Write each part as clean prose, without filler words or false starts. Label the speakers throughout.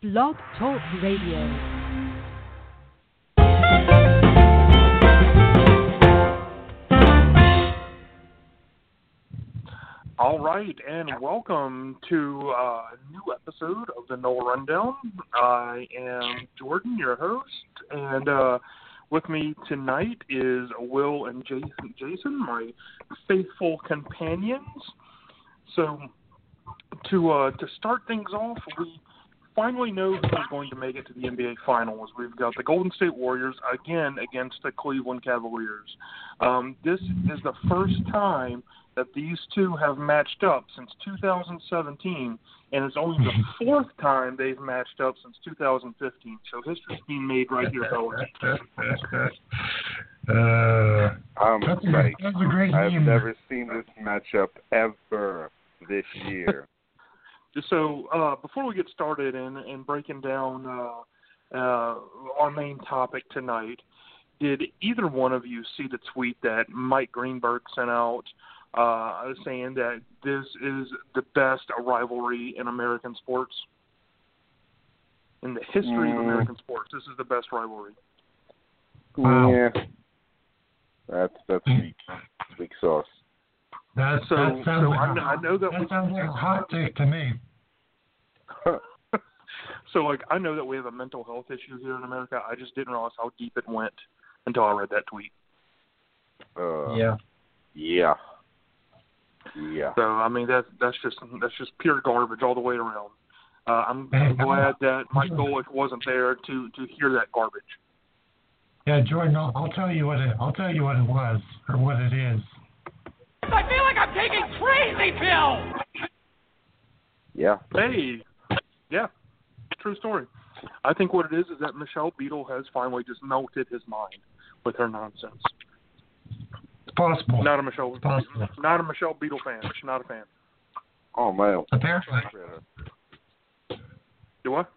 Speaker 1: Blog Talk Radio.
Speaker 2: All right, and welcome to a new episode of the Nola Rundown. I am Jordan, your host, and with me tonight is Will and Jason, my faithful companions. So, to start things off, we finally know who is going to make it to the NBA Finals. We've got the Golden State Warriors again against the Cleveland Cavaliers. This is the first time that these two have matched up since 2017, and it's only the fourth time they've matched up since 2015. So history's being made right here, fellas.
Speaker 3: That's a great
Speaker 4: I've
Speaker 3: name.
Speaker 4: never seen this matchup ever this year.
Speaker 2: So before we get started and breaking down our main topic tonight, did either one of you see the tweet that Mike Greenberg sent out saying that this is the best rivalry in American sports? In the history of American sports, this is the best rivalry.
Speaker 3: Wow.
Speaker 4: Yeah. That's weak sauce.
Speaker 3: That sounds like
Speaker 2: I know that
Speaker 3: sounds like a hot take to me.
Speaker 2: So, I know that we have a mental health issue here in America. I just didn't realize how deep it went until I read that tweet.
Speaker 4: Yeah.
Speaker 2: So, I mean, that's just pure garbage all the way around. I'm glad that Mike Golick wasn't there to hear that garbage.
Speaker 3: Yeah, Jordan, I'll tell you what it was or what it is.
Speaker 5: I feel like I'm taking crazy pills.
Speaker 4: Yeah.
Speaker 2: Hey, yeah, true story. I think what it is that Michelle Beadle has finally just melted his mind with her nonsense.
Speaker 3: It's possible.
Speaker 2: Not a Michelle Beadle fan. Not a fan.
Speaker 4: Oh, man.
Speaker 3: Apparently.
Speaker 2: Do what?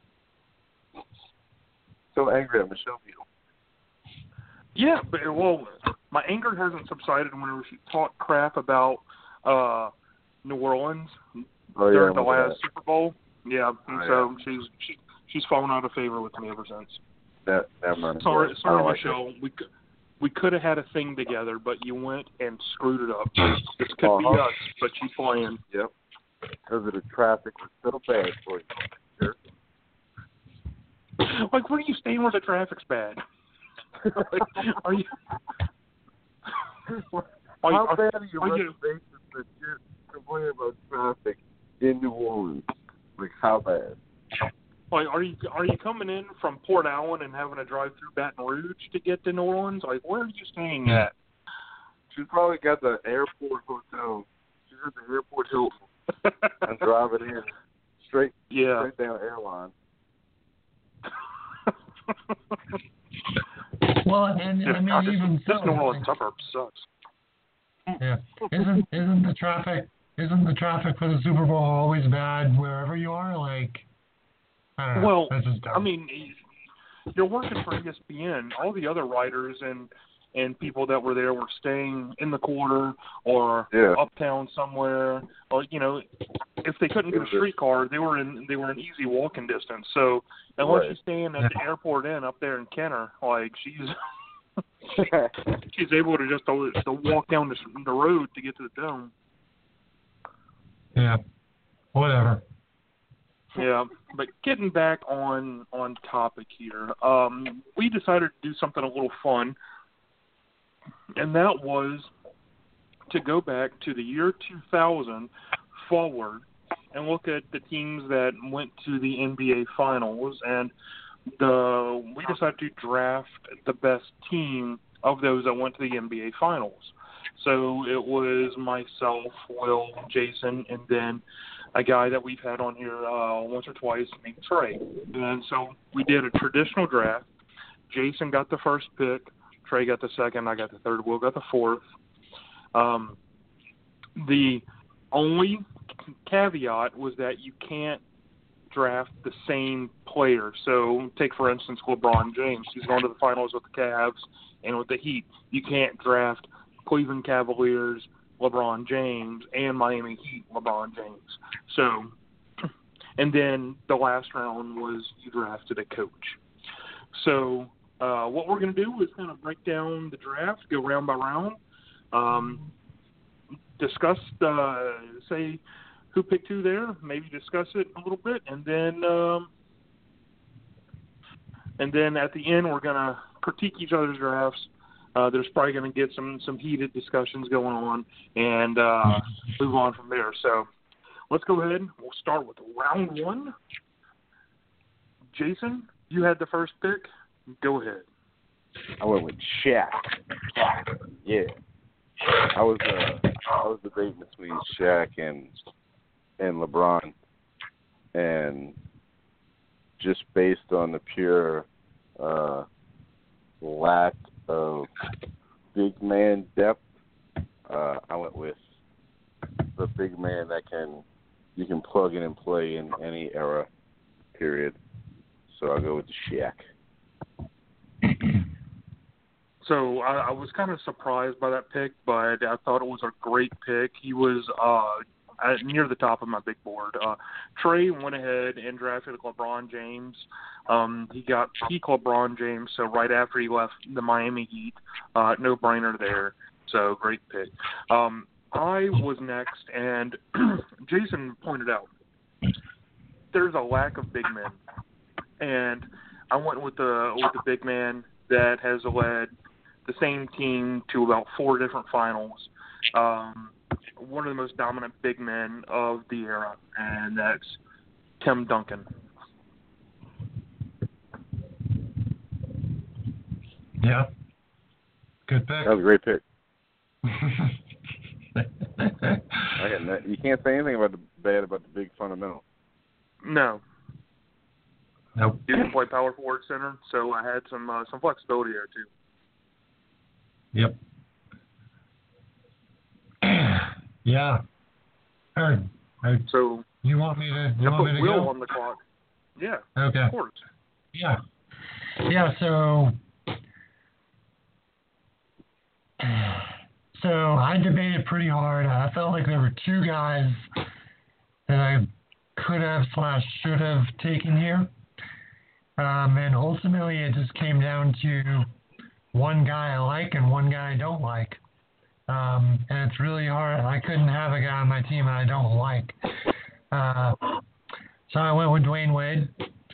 Speaker 4: So angry at Michelle Beadle.
Speaker 2: Yeah, but my anger hasn't subsided whenever she talked crap about New Orleans during the last Super Bowl. Yeah, so she's fallen out of favor with me ever since.
Speaker 4: Never mind.
Speaker 2: Sorry, Michelle. We could have had a thing together, but you went and screwed it up. This could be us, but you planned.
Speaker 4: Yep. Because of the traffic was so bad for you. Sure.
Speaker 2: Like, where are you staying where the traffic's bad? Are you?
Speaker 4: How bad are your reservations that you're complaining about traffic in New Orleans? Like, how bad?
Speaker 2: Like, are you coming in from Port Allen and having to drive through Baton Rouge to get to New Orleans? Like, where are you staying at?
Speaker 4: She's probably got the airport hotel. She's at the airport Hilton and driving in straight down airline.
Speaker 3: Well, and I mean, even
Speaker 2: this
Speaker 3: so,
Speaker 2: New Orleans suburb sucks.
Speaker 3: Yeah, isn't the traffic for the Super Bowl always bad wherever you are? Like, I don't know.
Speaker 2: Well,
Speaker 3: that's just dumb.
Speaker 2: I mean, you're working for ESPN. All the other writers and people that were there were staying in the quarter or uptown somewhere, or if they couldn't get a streetcar, they were in easy walking distance. So unless you're staying at the airport inn up there in Kenner, like she's able to just to walk down the road to get to the dome.
Speaker 3: Yeah, whatever.
Speaker 2: Yeah, but getting back on topic here, we decided to do something a little fun. And that was to go back to the year 2000 forward and look at the teams that went to the NBA Finals. And we decided to draft the best team of those that went to the NBA Finals. So it was myself, Will, Jason, and then a guy that we've had on here once or twice named Trey. And so we did a traditional draft. Jason got the first pick. Trey got the second, I got the third, Will got the fourth. The only caveat was that you can't draft the same player. So take, for instance, LeBron James. He's going to the finals with the Cavs and with the Heat. You can't draft Cleveland Cavaliers, LeBron James, and Miami Heat, LeBron James. So And then the last round was you drafted a coach. So what we're going to do is kind of break down the draft, go round by round, discuss, say who picked who there, maybe discuss it a little bit, and then at the end we're going to critique each other's drafts. There's probably going to get some heated discussions going on, and move on from there. So let's go ahead. We'll start with round one. Jason, you had the first pick. Go ahead.
Speaker 4: I went with Shaq. Yeah. I was debating between Shaq and LeBron, and just based on the pure lack of big man depth, I went with the big man that you can plug in and play in any era, period. So I'll go with Shaq.
Speaker 2: So I was kind of surprised by that pick, but I thought it was a great pick. He was near the top of my big board. Trey went ahead and drafted LeBron James. He got peak LeBron James, so right after he left the Miami Heat, no brainer there. So great pick. I was next, and Jason pointed out there's a lack of big men, and I went with the big man that has led the same team to about 4 different finals. One of the most dominant big men of the era, and that's Tim Duncan.
Speaker 3: Yeah. Good pick.
Speaker 4: That was a great pick. You can't say anything bad about the big fundamental.
Speaker 2: No.
Speaker 3: Nope.
Speaker 2: You can play power forward center, so I had some flexibility there too.
Speaker 3: Yep. Yeah. Heard.
Speaker 2: So
Speaker 3: you want me to
Speaker 2: put Will
Speaker 3: go?
Speaker 2: on the clock? Yeah.
Speaker 3: Okay.
Speaker 2: Of course.
Speaker 3: Yeah. Yeah. So I debated pretty hard. I felt like there were 2 guys that I could have / should have taken here. And ultimately it just came down to one guy I like and one guy I don't like. And it's really hard. I couldn't have a guy on my team I don't like. So I went with Dwayne Wade.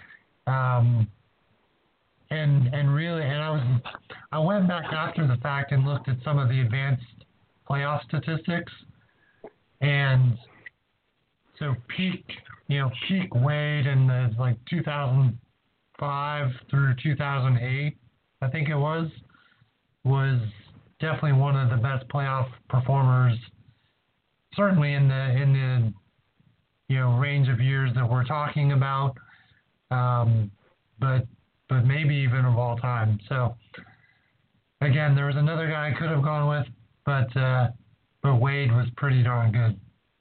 Speaker 3: I went back after the fact and looked at some of the advanced playoff statistics. And so peak Wade in the 2005 through 2008, I think it was definitely one of the best playoff performers, certainly in the range of years that we're talking about, but maybe even of all time. So again, there was another guy I could have gone with, but Wade was pretty darn good.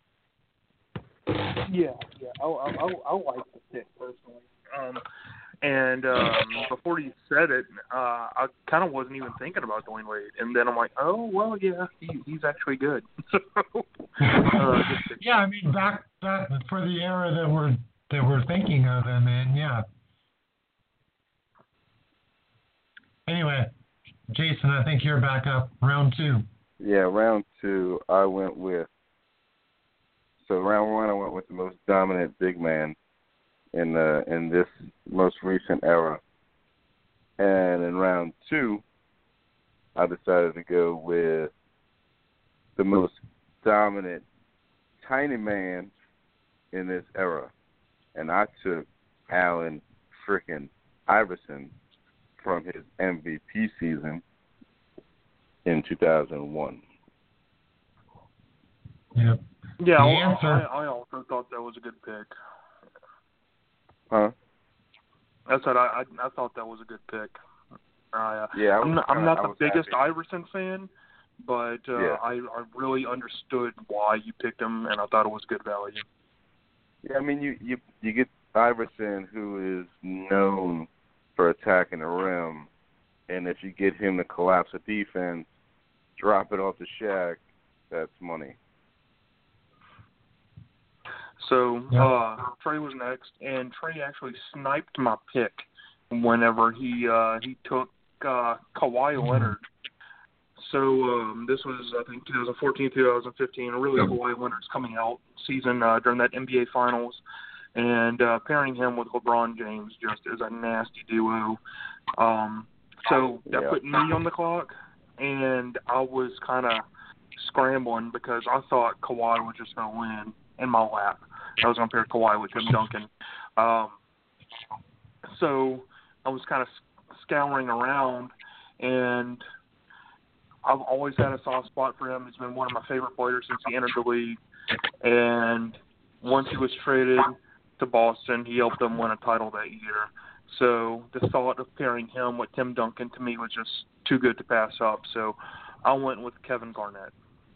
Speaker 2: Yeah, I like the pick personally. And before you said it, I kind of wasn't even thinking about Dwayne Wade, and then I'm like, oh well, yeah, he's actually good.
Speaker 3: Yeah, I mean back for the era that we're thinking of him in, yeah. Anyway, Jason, I think you're back up. Round 2.
Speaker 4: Yeah, round 2, I went with. So round 1, I went with the most dominant big man in this most recent era, and in round 2, I decided to go with the most dominant tiny man in this era, and I took Allen frickin' Iverson from his MVP season in 2001.
Speaker 3: Yep.
Speaker 2: Yeah, I also thought that was a good pick.
Speaker 4: Huh?
Speaker 2: I said I thought that was a good pick.
Speaker 4: Yeah,
Speaker 2: I'm not the biggest
Speaker 4: happy.
Speaker 2: Iverson fan, but I really understood why you picked him, and I thought it was good value.
Speaker 4: Yeah, I mean you get Iverson, who is known for attacking the rim, and if you get him to collapse a defense, drop it off to Shaq, that's money.
Speaker 2: So Trey was next, and Trey actually sniped my pick whenever he took Kawhi Leonard. So this was, I think, 2014, 2015, really Kawhi Leonard's coming out season during that NBA Finals, and pairing him with LeBron James just is a nasty duo. So that put me on the clock, and I was kind of scrambling because I thought Kawhi was just going to win in my lap. I was going to pair Kawhi with Tim Duncan. So I was kind of scouring around, and I've always had a soft spot for him. He's been one of my favorite players since he entered the league. And once he was traded to Boston, he helped them win a title that year. So the thought of pairing him with Tim Duncan to me was just too good to pass up. So I went with Kevin Garnett.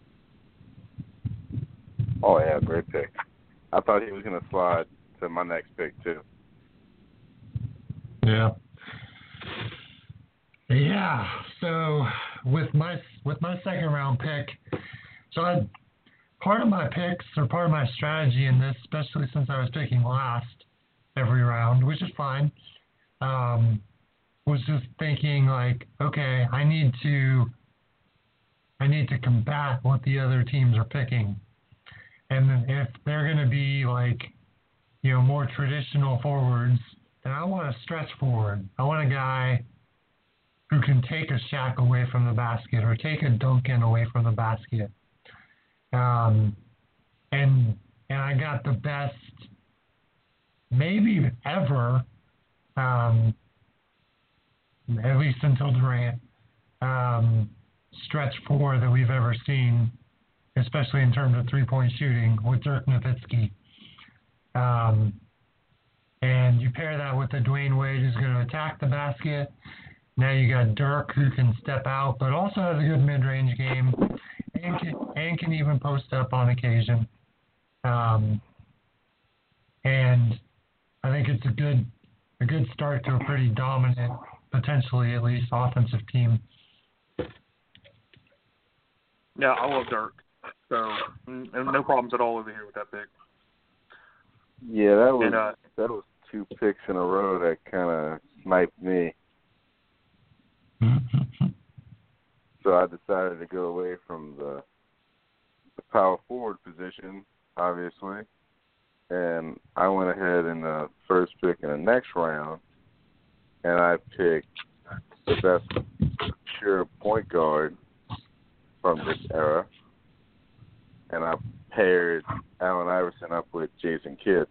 Speaker 4: Oh, yeah, great pick. I thought he was going to slide to my next pick, too.
Speaker 3: Yeah. Yeah. So with my second round pick, part of my picks or part of my strategy in this, especially since I was picking last every round, which is fine, was just thinking like, okay, I need to combat what the other teams are picking. And if they're going to be like, more traditional forwards, then I want a stretch forward. I want a guy who can take a Shaq away from the basket or take a Duncan away from the basket. And I got the best, maybe ever, at least until Durant, stretch four that we've ever seen, especially in terms of three-point shooting, with Dirk Nowitzki. And you pair that with the Dwayne Wade who's going to attack the basket. Now you got Dirk who can step out, but also has a good mid-range game and can even post up on occasion. And I think it's a good start to a pretty dominant, potentially at least, offensive team.
Speaker 2: Yeah, I love Dirk. So no problems at all over here with that pick.
Speaker 4: Yeah, that was two picks in a row that kind of sniped me. So I decided to go away from the power forward position, obviously, and I went ahead in the first pick in the next round, and I picked the best pure point guard from this era, and I paired Allen Iverson up with Jason Kidd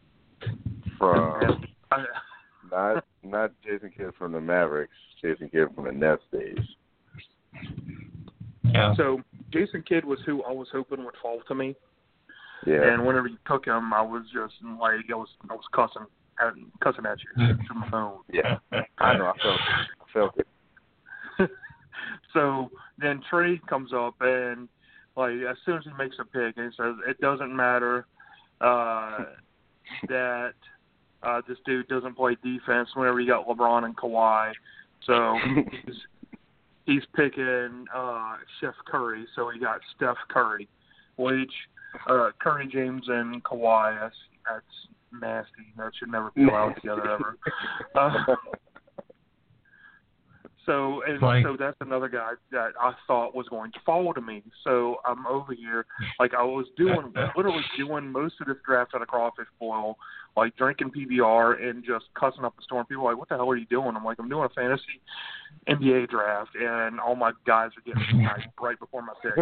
Speaker 4: from not Jason Kidd from the Mavericks, Jason Kidd from the Nets days.
Speaker 3: Yeah.
Speaker 2: So Jason Kidd was who I was hoping would fall to me.
Speaker 4: Yeah.
Speaker 2: And whenever you took him, I was just like I was cussing at you through my phone.
Speaker 4: Yeah. I know. I felt it.
Speaker 2: So then Trey comes up and like as soon as he makes a pick, and he says it doesn't matter that this dude doesn't play defense. Whenever you got LeBron and Kawhi, so he's picking Chef Curry. So he got Steph Curry, which Curry, James, and Kawhi. That's nasty. That should never be allowed together ever. So that's another guy that I thought was going to fall to me. So I'm over here, like I was literally doing most of this draft at a crawfish boil, like drinking PBR and just cussing up the storm. People are like, what the hell are you doing? I'm like, I'm doing a fantasy NBA draft, and all my guys are getting sniped right before my pick.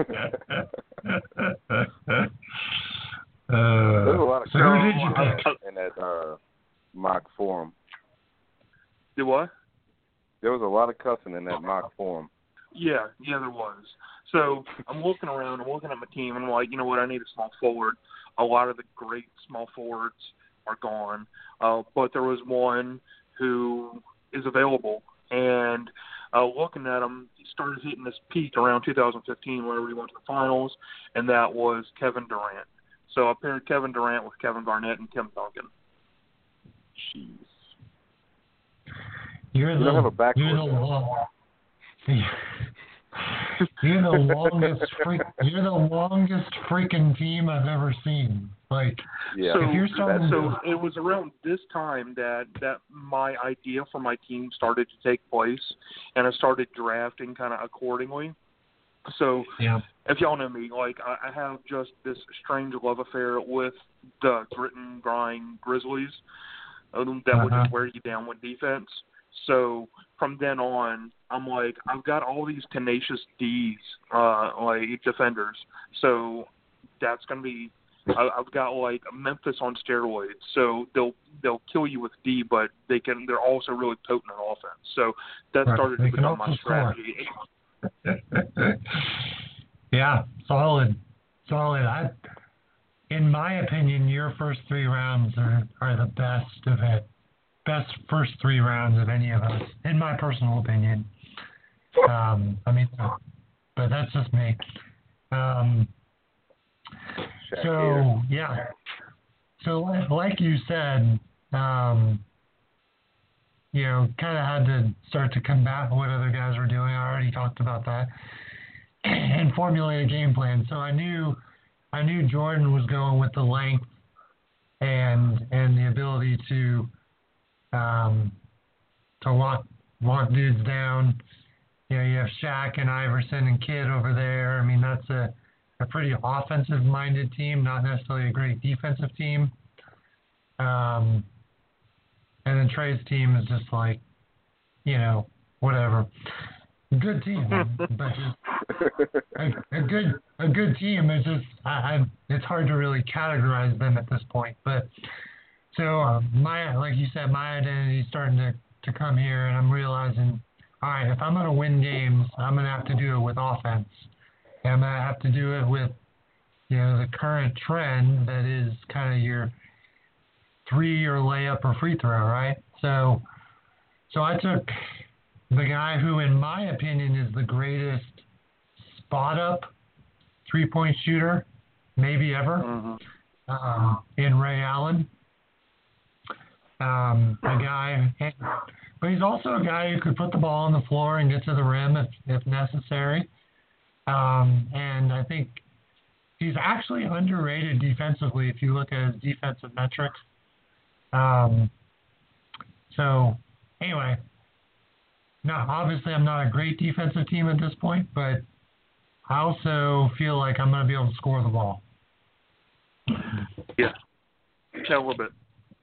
Speaker 4: There's a lot of in that mock forum.
Speaker 2: Do what?
Speaker 4: There was a lot of cussing in that mock forum.
Speaker 2: Yeah, there was. So I'm looking around, I'm looking at my team, and I'm like, you know what, I need a small forward. A lot of the great small forwards are gone, but there was one who is available. And looking at him, he started hitting this peak around 2015 whenever he went to the finals, and that was Kevin Durant. So I paired Kevin Durant with Kevin Garnett and Tim Duncan.
Speaker 4: Jeez.
Speaker 3: You're the longest freaking team I've ever seen. Like,
Speaker 4: Yeah.
Speaker 2: So,
Speaker 3: if you're starting
Speaker 2: so it was around this time that my idea for my team started to take place, and I started drafting kind of accordingly. So,
Speaker 3: yeah,
Speaker 2: if y'all know me, like I have just this strange love affair with the grit and grind Grizzlies that will just wear you down with defense. So from then on, I'm like, I've got all these tenacious D's, like defenders. So that's gonna be. I've got like Memphis on steroids. So they'll kill you with D, but they're also really potent on offense. So that started to become my strategy.
Speaker 3: Yeah, solid. In my opinion, your first 3 rounds are the best of it. Best first 3 rounds of any of us, in my personal opinion. But that's just me. So, yeah. So, like you said, kind of had to start to combat what other guys were doing. I already talked about that. And formulate a game plan. So I knew Jordan was going with the length and the ability to lock dudes down. You have Shaq and Iverson and Kidd over there. I mean, that's a pretty offensive-minded team, not necessarily a great defensive team. And then Trey's team is just like, whatever. Good team, but just a good team is just it's hard to really categorize them at this point. But so like you said, my identity is starting to come here, and I'm realizing, all right, if I'm going to win games, I'm going to have to do it with offense, and I'm going to have to do it with the current trend that is kind of your 3 or layup or free throw, right? So I took the guy who, in my opinion, is the greatest spot-up three-point shooter maybe ever, in Ray Allen. A guy, but he's also a guy who could put the ball on the floor and get to the rim if necessary. And I think he's actually underrated defensively if you look at his defensive metrics. So, anyway. Now, obviously, I'm not a great defensive team at this point, but I also feel like I'm going to be able to score the ball.
Speaker 2: Yeah, a little bit.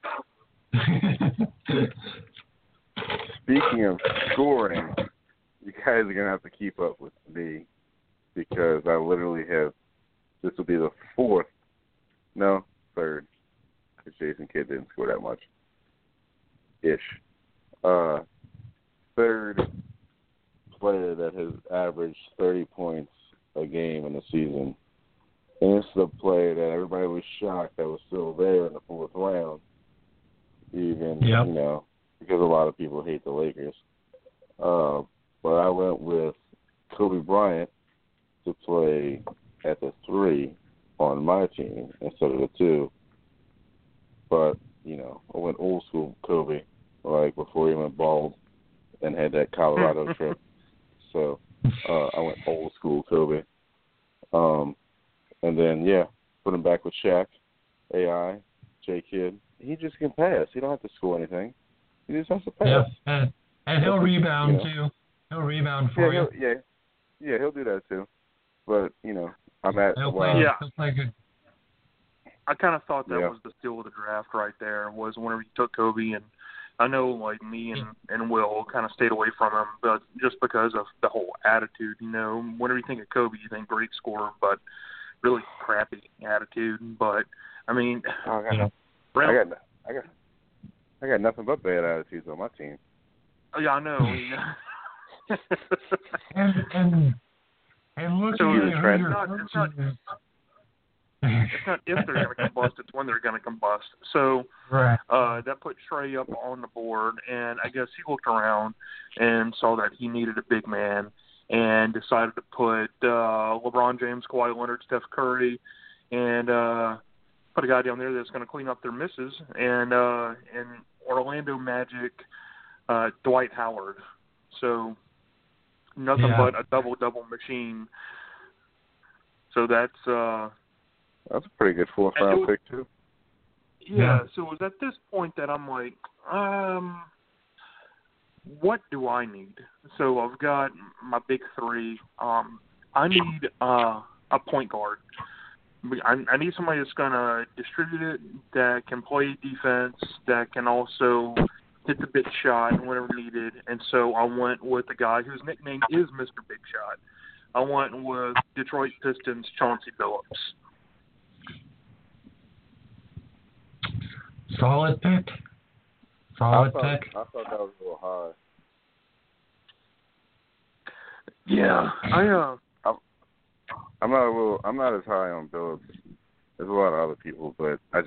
Speaker 4: Speaking of scoring, you guys are going to have to keep up with me because I literally have, this will be the third, because Jason Kidd didn't score that much-ish. Third player that has averaged 30 points a game in the season. And it's the player that everybody was shocked that was still there in the 4th round, even, because a lot of people hate the Lakers. But I went with Kobe Bryant to play at the 3 on my team instead of the 2. But, I went old school Kobe, like before he went bald and had that Colorado trip. So I went old school Kobe. And then, put him back with Shaq, AI, J-Kid. He just can pass. He don't have to score anything. He just has to pass.
Speaker 3: Yeah, and he'll rebound, too. He'll rebound for you.
Speaker 4: Yeah, he'll do that, too. But, I'm at...
Speaker 3: He'll play good.
Speaker 2: I kind of thought that was the steal of the draft right there, was whenever you took Kobe, and I know, like, me and Will kind of stayed away from him, but just because of the whole attitude, whenever you think of Kobe, you think great scorer, but really crappy attitude. But, I mean,
Speaker 4: I got nothing but bad attitudes on my team.
Speaker 2: Oh, yeah, I know.
Speaker 3: and looking
Speaker 2: so
Speaker 3: at
Speaker 2: it's not if they're going to combust, it's when they're going to combust. So that put Trey up on the board, and I guess he looked around and saw that he needed a big man and decided to put LeBron James, Kawhi Leonard, Steph Curry, and put a guy down there that's going to clean up their misses, and Orlando Magic, Dwight Howard. So nothing but a double-double machine. So that's
Speaker 4: That's a pretty good fourth round pick too.
Speaker 2: Yeah, so it was at this point that I'm like, what do I need? So I've got my big three. I need a point guard. I need somebody that's going to distribute it, that can play defense, that can also hit the big shot whenever needed. And so I went with a guy whose nickname is Mr. Big Shot. I went with Detroit Pistons' Chauncey Billups.
Speaker 3: Solid pick. Solid pick.
Speaker 4: I thought that was a little high.
Speaker 2: Yeah,
Speaker 4: I'm not as high on Billups as a lot of other people, but I'd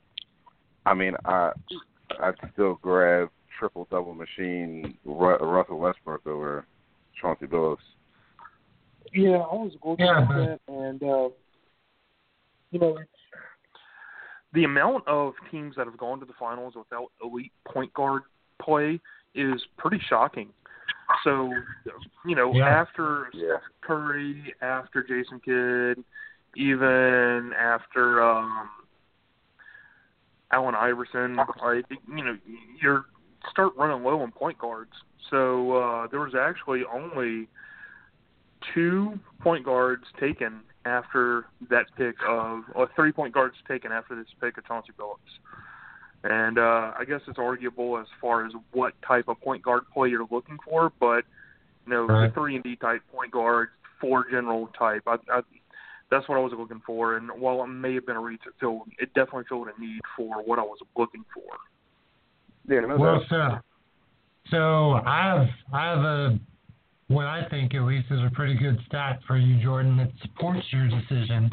Speaker 4: still grab triple double machine Russell Westbrook over Chauncey Billups.
Speaker 2: Yeah, I was looking at that, and the amount of teams that have gone to the finals without elite point guard play is pretty shocking. So, after Steph Curry, after Jason Kidd, even after Allen Iverson, you start running low on point guards. So there was actually only 2 point guards taken after that pick or 3 point guards taken after this pick of Chauncey Billups. And I guess it's arguable as far as what type of point guard play you're looking for, but the 3-and-D type point guard, 4 general type, that's what I was looking for. And while it may have been a reach, it definitely filled a need for what I was looking for.
Speaker 4: Yeah,
Speaker 3: so I have what I think at least is a pretty good stat for you, Jordan, that supports your decision.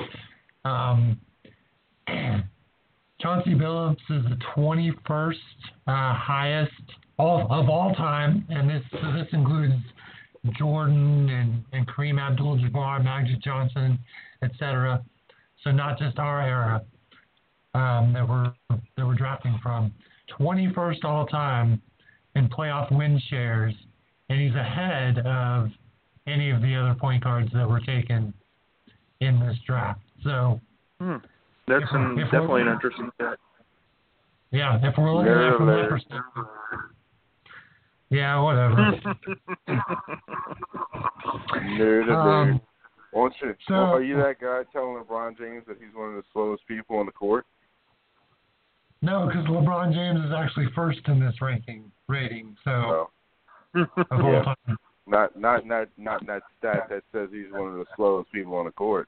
Speaker 3: Chauncey Billups is the 21st highest of all time, and this includes Jordan and Kareem Abdul-Jabbar, Magic Johnson, etc. So not just our era that we're drafting from. 21st all time in playoff win shares, and he's ahead of any of the other point guards that were taken in this draft. So.
Speaker 2: That's definitely an interesting stat.
Speaker 3: Yeah, if we're looking at it from that perspective. Yeah, whatever.
Speaker 4: Nerd. Are you that guy telling LeBron James that he's one of the slowest people on the court?
Speaker 3: No, because LeBron James is actually first in this rating. So of all time.
Speaker 4: Not that stat that says he's one of the slowest people on the court.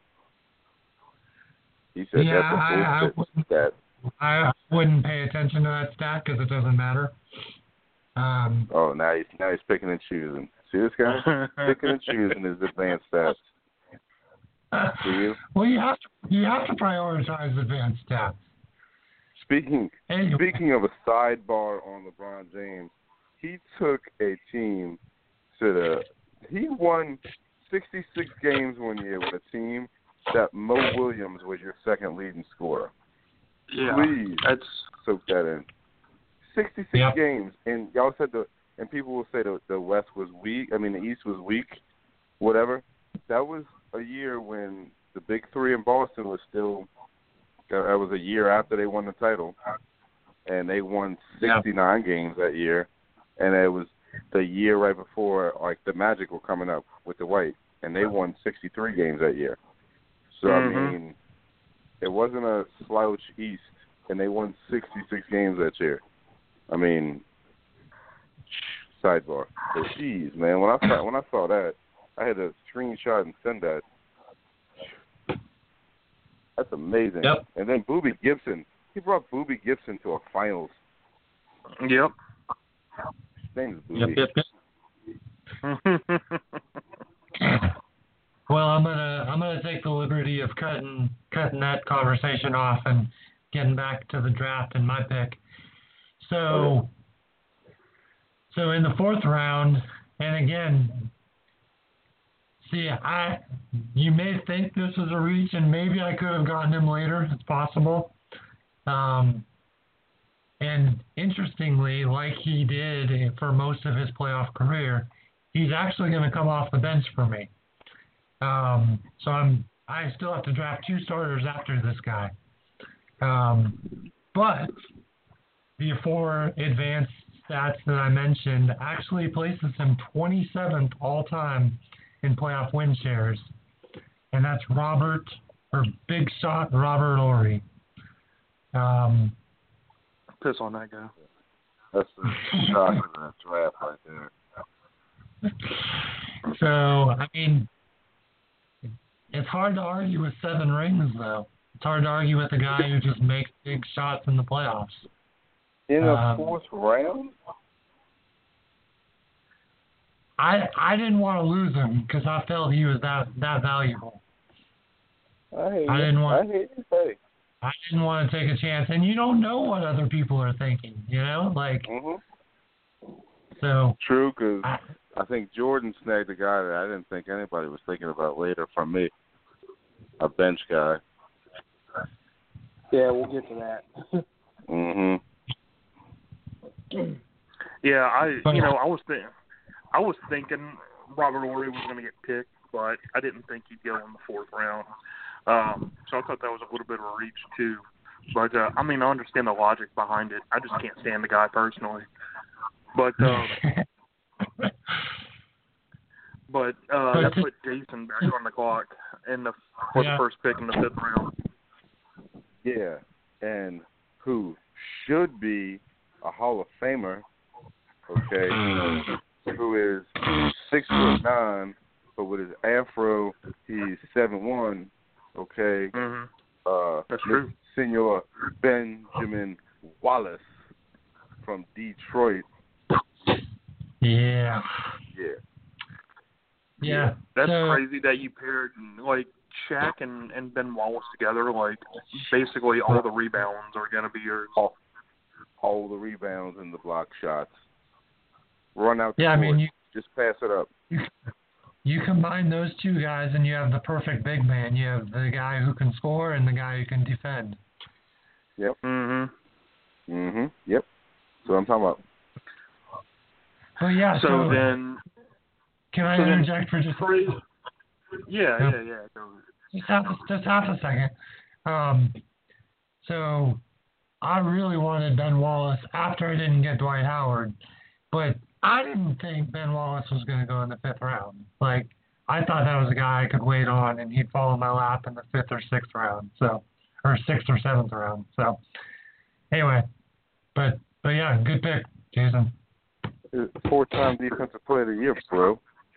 Speaker 4: He said that's a bullshit stat.
Speaker 3: I wouldn't pay attention to that stat because it doesn't matter.
Speaker 4: Now he's picking and choosing. See this guy picking and choosing his advanced stats. Do you?
Speaker 3: Well, you have to prioritize advanced stats.
Speaker 4: Speaking of a sidebar on LeBron James, he took a team he won 66 games one year with a team that Mo Williams was your second leading scorer.
Speaker 2: Yeah,
Speaker 4: please soak that in. 66 games, and y'all said and people will say the West was weak. I mean, the East was weak, whatever. That was a year when the Big Three in Boston was still. That was a year after they won the title, and they won 69 games that year, and it was the year right before the Magic were coming up with the White, and they won 63 games that year. So I mean, it wasn't a slouch East, and they won 66 games that year. I mean, sidebar. But geez, man, when I saw that, I had to screenshot and send that. That's amazing.
Speaker 2: Yep.
Speaker 4: And then Boobie Gibson. He brought Boobie Gibson to a finals.
Speaker 2: Yep.
Speaker 4: His name is Boobie.
Speaker 3: Yep. Well, I'm gonna take the liberty of cutting that conversation off and getting back to the draft and my pick. So in the 4th round, and again, you may think this was a reach, and maybe I could have gotten him later. It's possible. And interestingly, like he did for most of his playoff career, he's actually going to come off the bench for me. So I'm I still have to draft 2 starters after this guy. But the 4 advanced stats that I mentioned actually places him 27th all-time in playoff win shares. And that's Big Shot Robert Horry.
Speaker 2: Piss on that guy.
Speaker 4: That's the shock of that draft right there.
Speaker 3: So, I mean, it's hard to argue with 7 rings, though. It's hard to argue with a guy who just makes big shots in the playoffs.
Speaker 4: In the 4th round?
Speaker 3: I didn't want to lose him because I felt he was that valuable.
Speaker 4: I didn't want
Speaker 3: to take a chance, and you don't know what other people are thinking, you know, like.
Speaker 4: Mm-hmm.
Speaker 3: So
Speaker 4: true, because I think Jordan snagged a guy that I didn't think anybody was thinking about later from me, a bench guy.
Speaker 2: Yeah, we'll get to that.
Speaker 4: Mhm.
Speaker 2: Yeah, I was thinking Robert Horry was going to get picked, but I didn't think he'd go in the 4th round. So I thought that was a little bit of a reach too. But I mean, I understand the logic behind it. I just can't stand the guy personally. But that put Jason back on the clock for the first pick in the 5th round.
Speaker 4: Yeah, and who should be a Hall of Famer, okay, who is 6'9", but with his afro, he's 7'1", okay.
Speaker 2: Mm-hmm. That's true.
Speaker 4: Senor Benjamin Wallace from Detroit.
Speaker 3: Yeah.
Speaker 2: That's crazy that you paired like Shaq and Ben Wallace together. Like basically all the rebounds are going to be yours.
Speaker 4: All the rebounds and the block shots. Run out the
Speaker 3: court. I mean,
Speaker 4: just pass it up.
Speaker 3: You combine those 2 guys and you have the perfect big man. You have the guy who can score and the guy who can defend.
Speaker 4: Yep.
Speaker 2: Mm-hmm.
Speaker 4: Mm-hmm. Yep. That's what I'm talking about.
Speaker 3: But yeah,
Speaker 2: so then...
Speaker 3: Can I interject for just...
Speaker 2: Yeah.
Speaker 3: Just half a second. So I really wanted Ben Wallace after I didn't get Dwight Howard, but I didn't think Ben Wallace was going to go in the 5th round. Like, I thought that was a guy I could wait on and he'd fall in my lap in the 5th or 6th round. So, or 6th or 7th round. So, anyway, but yeah, good pick, Jason.
Speaker 4: 4-time defensive player of the year, bro.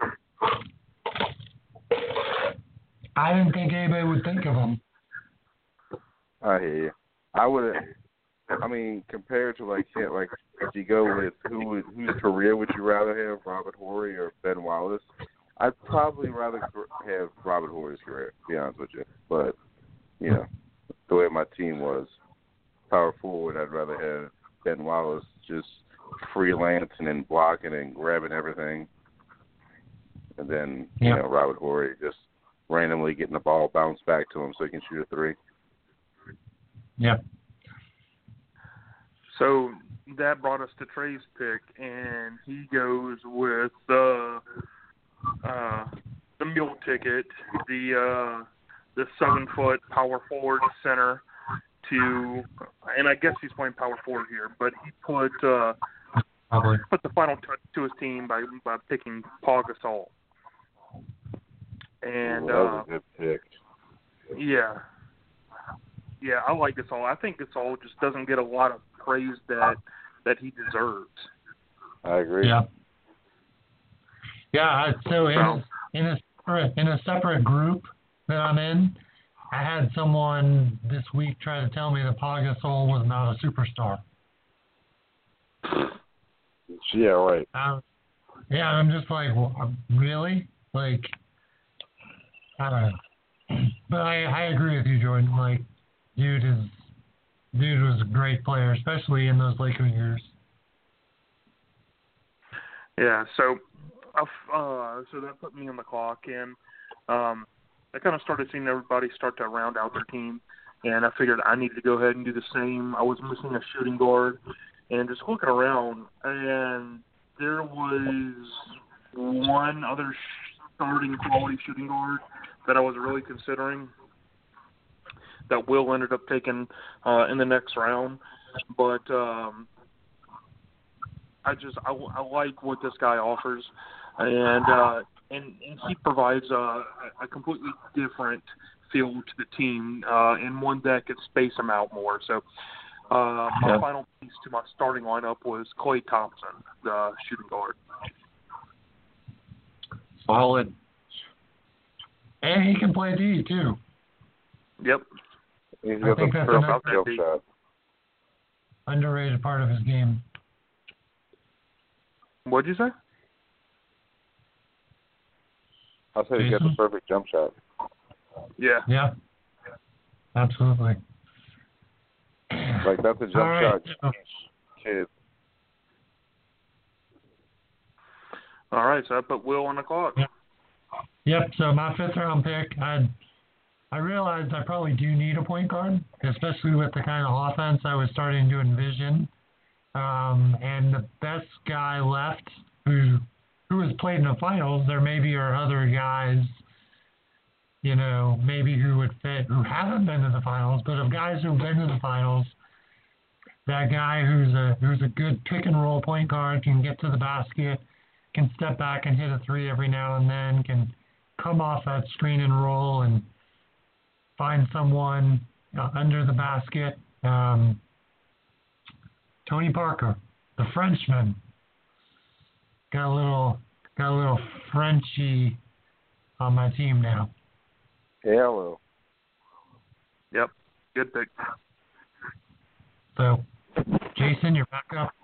Speaker 3: I didn't think anybody would think of him.
Speaker 4: I hear you. I would have. I mean, compared to if you go with whose career would you rather have, Robert Horry or Ben Wallace? I'd probably rather have Robert Horry's career, to be honest with you. But the way my team was, power forward, I'd rather have Ben Wallace just freelancing and blocking and grabbing everything, and then Robert Horry just randomly getting the ball bounced back to him so he can shoot a 3.
Speaker 3: Yeah.
Speaker 2: So that brought us to Trey's pick, and he goes with the mule ticket, the 7-foot power forward center and I guess he's playing power forward here, but he put the final touch to his team by picking Paul Gasol. And
Speaker 4: that was a good pick.
Speaker 2: Yeah, I like Gasol. I think Gasol just doesn't get a lot of praise that he deserves.
Speaker 4: I agree.
Speaker 3: Yeah. So in a separate group that I'm in, I had someone this week try to tell me that Paul Gasol was not a superstar.
Speaker 4: Yeah, right.
Speaker 3: I'm just like, well, really? Like, I don't know. But I agree with you, Jordan. Like, dude was a great player, especially in those Laker years.
Speaker 2: Yeah, so that put me on the clock, and I kind of started seeing everybody start to round out their team, and I figured I needed to go ahead and do the same. I was missing a shooting guard, and just looking around, and there was one other starting quality shooting guard that I was really considering that Will ended up taking in the next round. But I like what this guy offers, and he provides a completely different feel to the team, and one that could space him out more. So my final piece to my starting lineup was Klay Thompson, the shooting guard.
Speaker 3: Solid. And he can play D, too.
Speaker 2: Yep.
Speaker 4: He's
Speaker 3: I
Speaker 4: got
Speaker 3: think
Speaker 4: the
Speaker 3: that's
Speaker 4: perfect
Speaker 2: another
Speaker 4: jump shot.
Speaker 3: underrated part of his game.
Speaker 2: What'd you say?
Speaker 4: I said he got the
Speaker 3: Jason?
Speaker 4: perfect jump shot.
Speaker 2: Yeah.
Speaker 3: Yeah. Absolutely.
Speaker 4: Like, that's a jump
Speaker 3: All right.
Speaker 4: shot kid.
Speaker 2: All right, so I put Will on the clock.
Speaker 3: Yep, so my 5th round pick, I realized I probably do need a point guard, especially with the kind of offense I was starting to envision. And the best guy left who has played in the finals, there maybe are other guys, you know, maybe who would fit, who haven't been to the finals, but of guys who've been to the finals, that guy who's a good pick and roll point guard, can get to the basket, can step back and hit a three every now and then, can come off that screen and roll and find someone under the basket. Tony Parker, the Frenchman, got a little Frenchy on my team now.
Speaker 4: Hello.
Speaker 2: Yep, good pick.
Speaker 3: So, Jason, you're back up.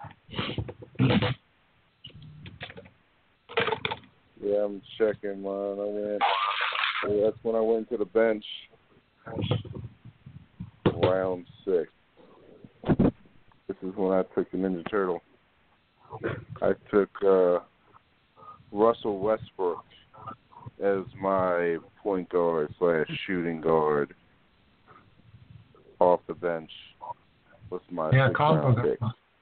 Speaker 4: Yeah, I'm checking mine. That's when I went to the bench. Round 6. This is when I took the Ninja Turtle. I took Russell Westbrook as my point guard / shooting guard off the bench. What's my 6th round pick?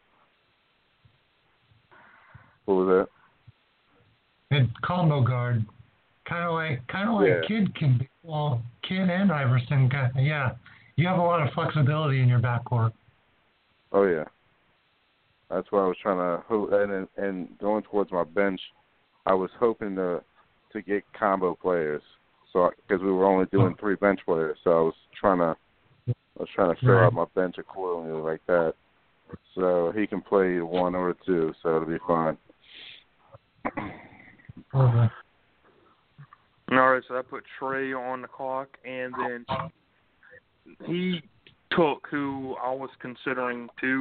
Speaker 4: What was that?
Speaker 3: And combo guard, kind of like Kidd can be. Well, Kidd and Iverson, yeah. You have a lot of flexibility in your backcourt.
Speaker 4: Oh yeah, that's why I was trying to and going towards my bench, I was hoping to get combo players. So because we were only doing 3 bench players, so I was trying to fill out my bench accordingly like that. So he can play 1 or 2, so it'll be fine.
Speaker 3: Okay.
Speaker 2: All right, so I put Trey on the clock, and then he took who I was considering too.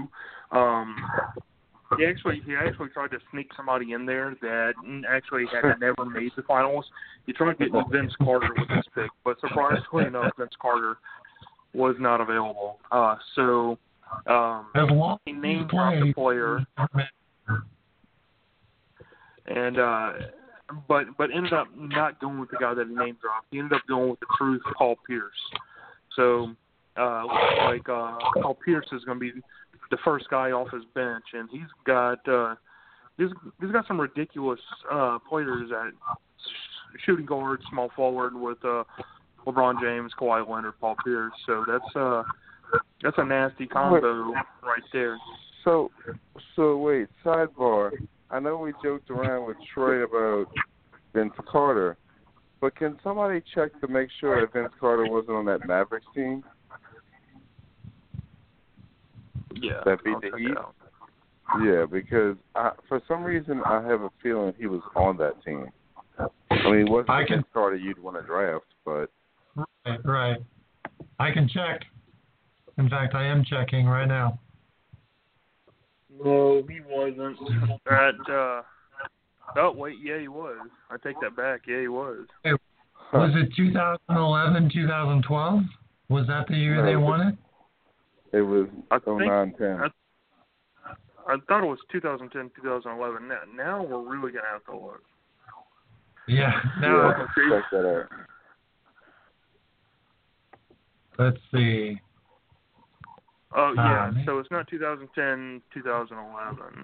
Speaker 2: He actually tried to sneak somebody in there that actually had never made the finals. He tried to get Vince Carter with his pick, but surprisingly enough, Vince Carter was not available. So he named the player, and but ended up not going with the guy that he name dropped. He ended up going with the truth, Paul Pierce. So looks like Paul Pierce is going to be the first guy off his bench, and he's got some ridiculous players at shooting guard, small forward with LeBron James, Kawhi Leonard, Paul Pierce. So that's a nasty combo right there.
Speaker 4: So wait, sidebar. I know we joked around with Troy about Vince Carter, but can somebody check to make sure that Vince Carter wasn't on that Mavericks team?
Speaker 2: Yeah,
Speaker 4: that beat the Heat? Yeah, because for some reason I have a feeling he was on that team. I mean, it wasn't Vince Carter you'd want to draft, but...
Speaker 3: Right. I can check. In fact, I am checking right now.
Speaker 2: No, he wasn't. Oh, wait, yeah, he was. I take that back. Yeah, he was.
Speaker 3: Was it 2011, 2012? Was that the year they won it?
Speaker 4: It was 09-10.
Speaker 2: I thought it was 2010, 2011. Now we're really going to have to look.
Speaker 3: Yeah. Now,
Speaker 4: check that out.
Speaker 3: Let's see.
Speaker 2: Oh, yeah. So it's not 2010, 2011.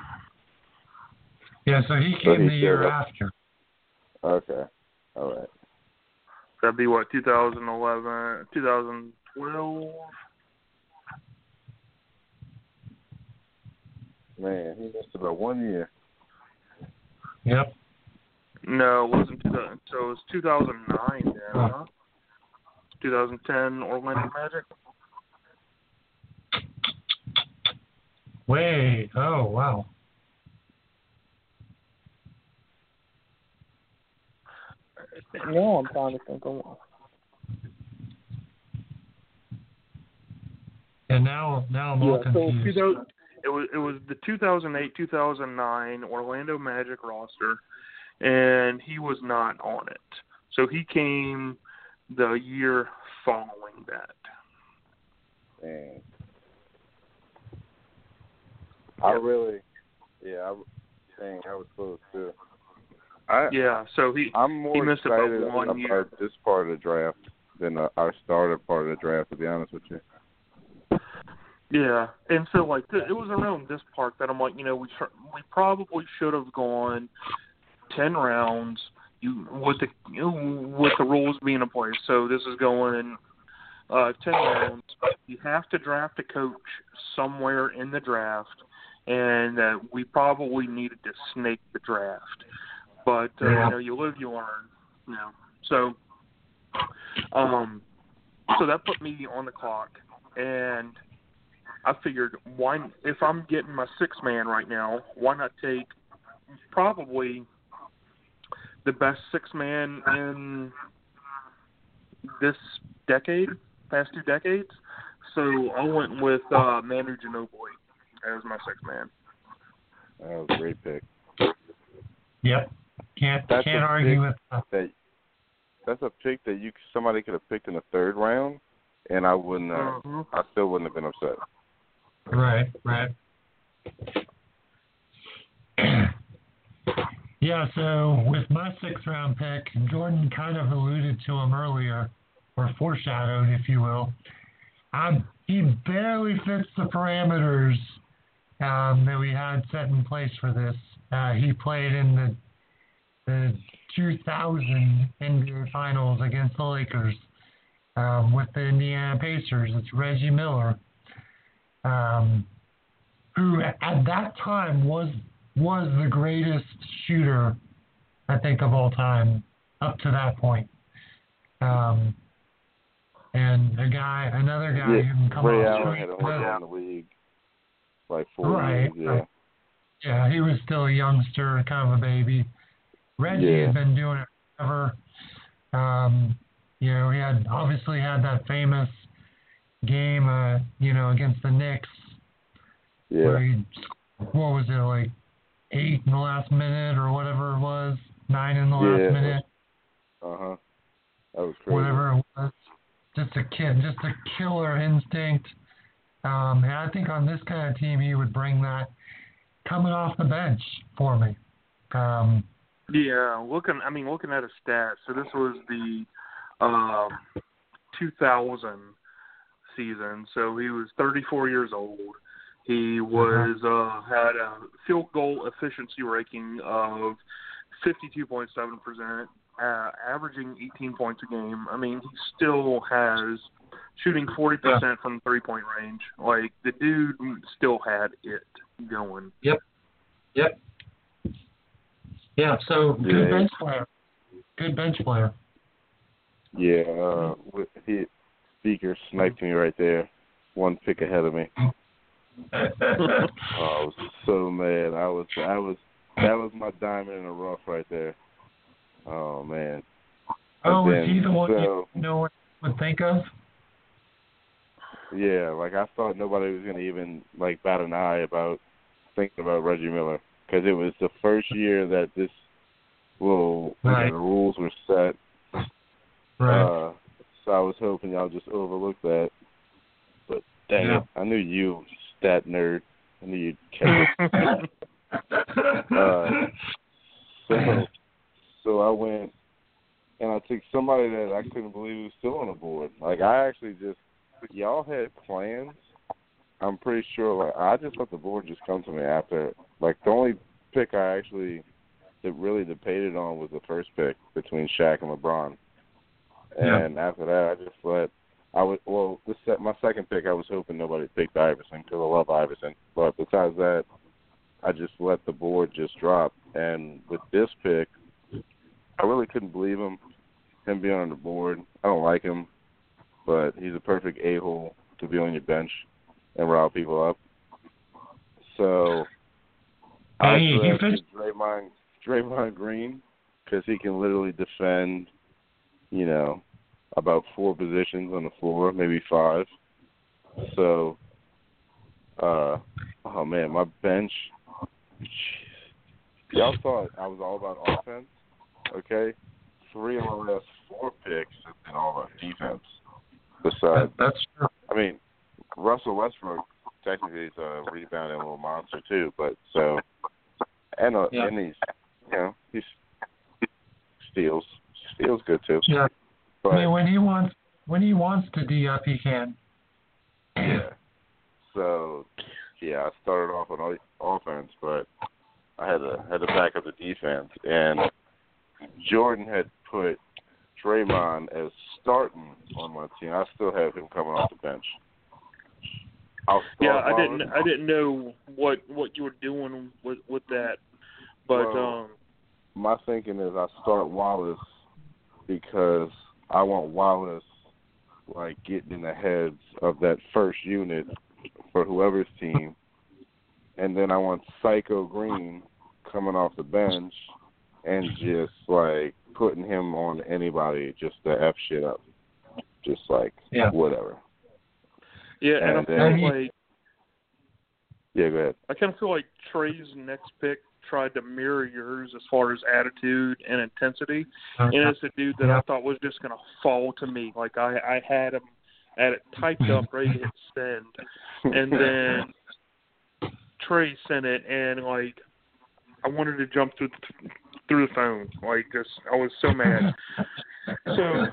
Speaker 3: Yeah, so he came the year after.
Speaker 4: Okay. All right.
Speaker 2: That'd be what, 2011, 2012?
Speaker 4: Man, he missed about 1 year.
Speaker 3: Yep.
Speaker 2: No, it wasn't 2000. So it was 2009 then, huh? 2010 Orlando Magic.
Speaker 3: Wait. Oh, wow.
Speaker 2: No, I'm trying to think of one.
Speaker 3: And now I'm all confused.
Speaker 2: So it was the 2008-2009 Orlando Magic roster, and he was not on it. So he came the year following that.
Speaker 4: Man. I was close too.
Speaker 2: So
Speaker 4: I'm more
Speaker 2: missed
Speaker 4: excited
Speaker 2: about 1 year.
Speaker 4: about this part of the draft than our starter part of the draft, to be honest with you.
Speaker 2: Yeah, and so like it was around this part that I'm like, we probably should have gone 10 rounds. With the rules being in place. So this is going 10 rounds. You have to draft a coach somewhere in the draft, and we probably needed to snake the draft. But you live, you learn. So that put me on the clock, and I figured, if I'm getting my sixth man right now, why not take probably the best sixth man in this decade, past 2 decades? So I went with Manu Ginobili as my sixth man.
Speaker 4: That was a great pick.
Speaker 3: Yep. Can't argue with that.
Speaker 4: That's a pick that somebody could have picked in the 3rd round, and I wouldn't. I still wouldn't have been upset.
Speaker 3: Right. Yeah, so with my 6th round pick, Jordan kind of alluded to him earlier, or foreshadowed, if you will. He barely fits the parameters that we had set in place for this. He played in the 2000 NBA Finals against the Lakers with the Indiana Pacers. It's Reggie Miller, who at that time was the greatest shooter, I think, of all time up to that point. And another guy who can come
Speaker 4: Ray
Speaker 3: off
Speaker 4: Allen
Speaker 3: street.
Speaker 4: had only been in the league like 4 years.
Speaker 3: Right. Yeah, he was still a youngster, kind of a baby. Reggie had been doing it forever. He obviously had that famous game, against the Knicks. Yeah. Where he, what was it, like 8 in the last minute or whatever it was, 9 in the last minute.
Speaker 4: That was crazy.
Speaker 3: Whatever it was. Just a kid, just a killer instinct. And I think on this kind of team, he would bring that coming off the bench for me.
Speaker 2: Looking at his stats. So this was the 2000 season. So he was 34 years old. He was had a field goal efficiency ranking of 52.7%, averaging 18 points a game. I mean, he still has shooting 40% from 3-point range. Like, the dude still had it going.
Speaker 3: Yep. Yeah, so good bench player. Good bench player.
Speaker 4: Yeah, Beaker sniped me right there. 1 pick ahead of me. I was so mad. That was my diamond in the rough right there. Oh man.
Speaker 3: Was he the one no one would think of?
Speaker 4: Yeah, like I thought nobody was gonna even bat an eye about thinking about Reggie Miller, because it was the first year that the rules were set.
Speaker 3: Right.
Speaker 4: So I was hoping y'all just overlook that. But dang it, I knew you, stat nerd. I knew you'd catch it. So I went and I took somebody that I couldn't believe was still on the board. Like, I actually y'all had plans. I'm pretty sure, I just let the board just come to me after. The only pick I actually really debated on was the first pick between Shaq and LeBron. And after that, my second pick, I was hoping nobody picked Iverson because I love Iverson. But besides that, I just let the board just drop. And with this pick, I really couldn't believe him being on the board. I don't like him, but he's a perfect a-hole to be on your bench and rile people up. So I selected Draymond Green because he can literally defend, about 4 positions on the floor, maybe 5. So, my bench. Y'all thought I was all about offense, okay? 3 of my last 4 picks have been all about defense. Besides,
Speaker 3: that's true.
Speaker 4: I mean, Russell Westbrook technically is a rebounding little monster too, but so, and he's steals good too.
Speaker 3: Yeah.
Speaker 4: But,
Speaker 3: I mean, when he wants to D up, he can.
Speaker 4: Yeah. So, I started off on offense, but I had to back up the defense. And Jordan had put Draymond as starting on my team. I still have him coming off the bench.
Speaker 2: I didn't know what you were doing with that, but
Speaker 4: my thinking is I start Wallace because I want Wallace getting in the heads of that first unit for whoever's team, and then I want Psycho Green coming off the bench and just putting him on anybody just to F shit up, just whatever.
Speaker 2: Yeah, and I feel like.
Speaker 4: Yeah, go ahead.
Speaker 2: I kind of feel like Trey's next pick tried to mirror yours as far as attitude and intensity, and it's a dude that I thought was just going to fall to me. I had him at it typed up, ready to hit send, and then Trey sent it, and I wanted to jump through the phone. I was so mad. So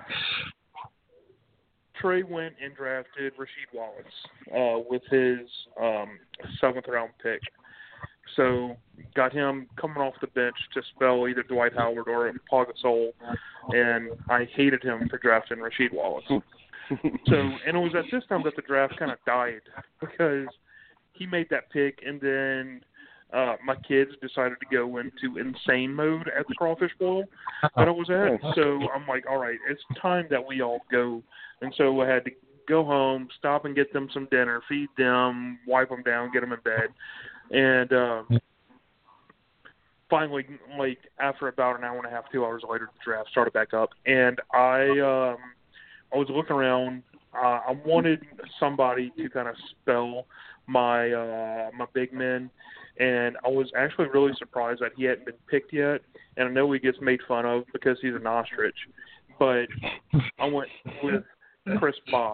Speaker 2: Trey went and drafted Rasheed Wallace with his 7th round pick. So got him coming off the bench to spell either Dwight Howard or Paul Gasol, and I hated him for drafting Rasheed Wallace. And it was at this time that the draft kind of died because he made that pick, and then my kids decided to go into insane mode at the Crawfish Bowl that I was at. So I'm like, all right, it's time that we all go. And so I had to go home, stop and get them some dinner, feed them, wipe them down, get them in bed. And finally, after about an hour and a half, 2 hours later, the draft started back up. And I was looking around. I wanted somebody to kind of spell my big men. And I was actually really surprised that he hadn't been picked yet. And I know he gets made fun of because he's an ostrich. But I went with Chris Bosh.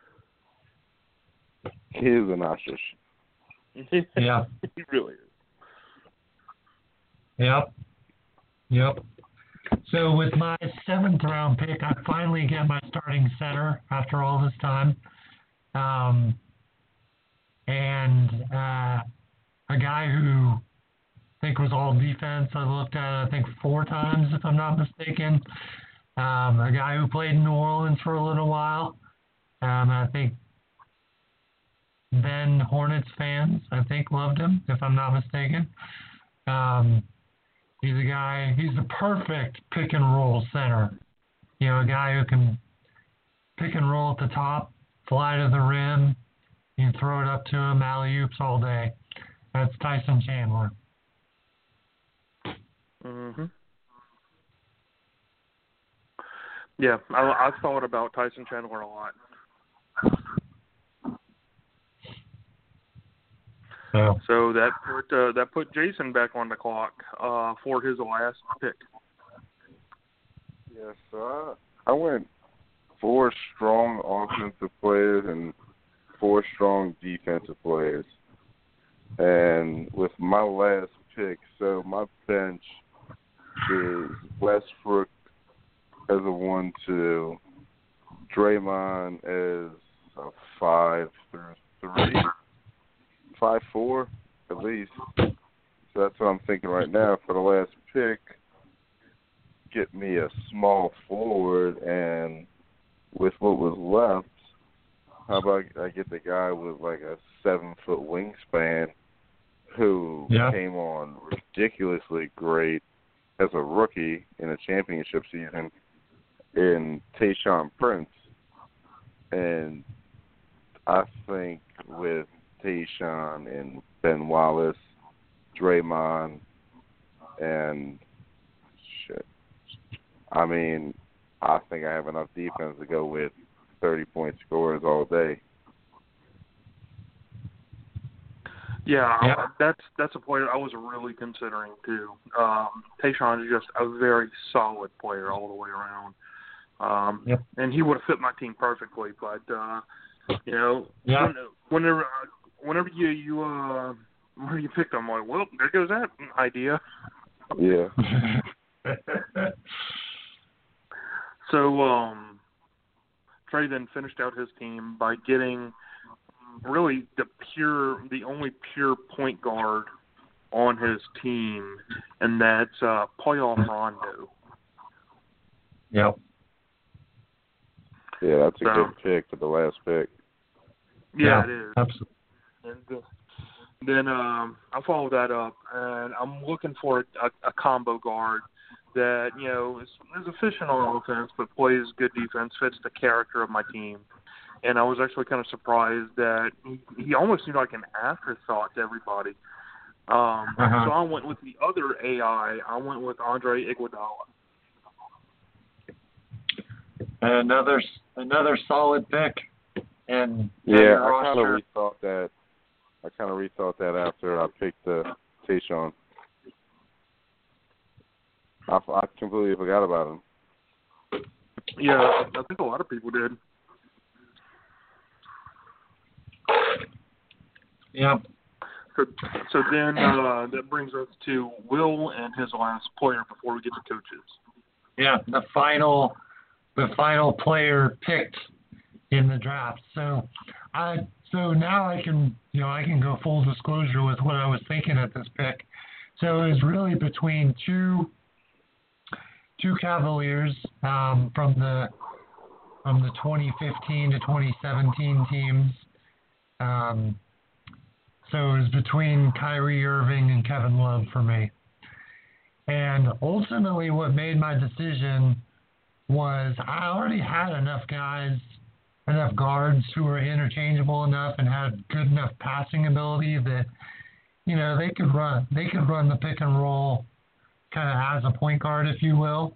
Speaker 4: He is an ostrich.
Speaker 3: Yeah.
Speaker 2: He really is.
Speaker 3: Yep. So with my 7th round pick, I finally get my starting center after all this time. And a guy who I think was all defense. I looked at it, I think 4 times, if I'm not mistaken. A guy who played in New Orleans for a little while. I think then Hornets fans, loved him, if I'm not mistaken. He's the perfect pick and roll center. A guy who can pick and roll at the top, fly to the rim, you can throw it up to him, alley-oops all day. That's Tyson Chandler.
Speaker 2: Mm-hmm. Yeah, I thought about Tyson Chandler a lot.
Speaker 3: Yeah.
Speaker 2: So that put Jason back on the clock for his last pick.
Speaker 4: Yes, I went 4 strong offensive players and 4 strong defensive players. And with my last pick, so my bench is Westbrook as a 1-2, Draymond as a 5-3, 5-4 at least. So that's what I'm thinking right now for the last pick. Get me a small forward, and with what was left, how about I get the guy with like a 7-foot wingspan who came on ridiculously great as a rookie in a championship season in Tayshaun Prince. And I think with Tayshaun and Ben Wallace, Draymond, and I mean, I think I have enough defense to go with 30-point scorers all day.
Speaker 2: Yeah, that's a player I was really considering too. Tayshaun is just a very solid player all the way around. And he would have fit my team perfectly, but whenever you picked him, I'm like, well, there goes that idea.
Speaker 4: Yeah.
Speaker 2: So Trey then finished out his team by getting really the only pure point guard on his team, and that's Rajon Rondo.
Speaker 3: Yep.
Speaker 4: Yeah, that's a good pick for the last pick.
Speaker 2: Yeah, it is.
Speaker 3: Absolutely.
Speaker 2: And then I follow that up, and I'm looking for a combo guard that, is efficient on offense but plays good defense, fits the character of my team. And I was actually kind of surprised that he almost seemed like an afterthought to everybody. So I went with the other AI. I went with Andre Iguodala.
Speaker 3: Another solid pick. And
Speaker 4: yeah, I kind of rethought that after I picked Tayshaun. I completely forgot about him.
Speaker 2: Yeah, I think a lot of people did.
Speaker 3: Yeah.
Speaker 2: So then that brings us to Will and his last player before we get to coaches.
Speaker 3: Yeah, the final player picked in the draft. So now I can go full disclosure with what I was thinking at this pick. So it was really between two Cavaliers from the 2015 to 2017 teams. So it was between Kyrie Irving and Kevin Love for me. And ultimately what made my decision was I already had enough guards who were interchangeable enough and had good enough passing ability that, they could run the pick and roll kind of as a point guard, if you will.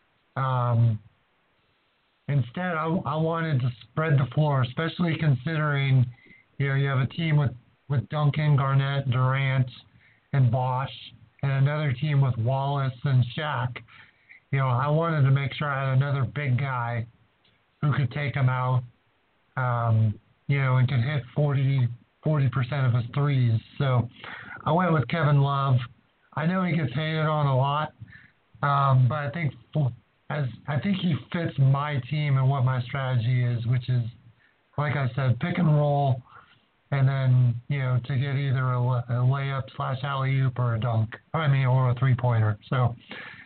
Speaker 3: Instead, I wanted to spread the floor, especially considering, you have a team with Duncan, Garnett, Durant, and Bosh, and another team with Wallace and Shaq. I wanted to make sure I had another big guy who could take them out, and could hit 40% of his threes. So I went with Kevin Love. I know he gets hated on a lot, but I think he fits my team and what my strategy is, which is, like I said, pick and roll, and then, to get either a layup / alley-oop or a dunk. Or a three-pointer. So,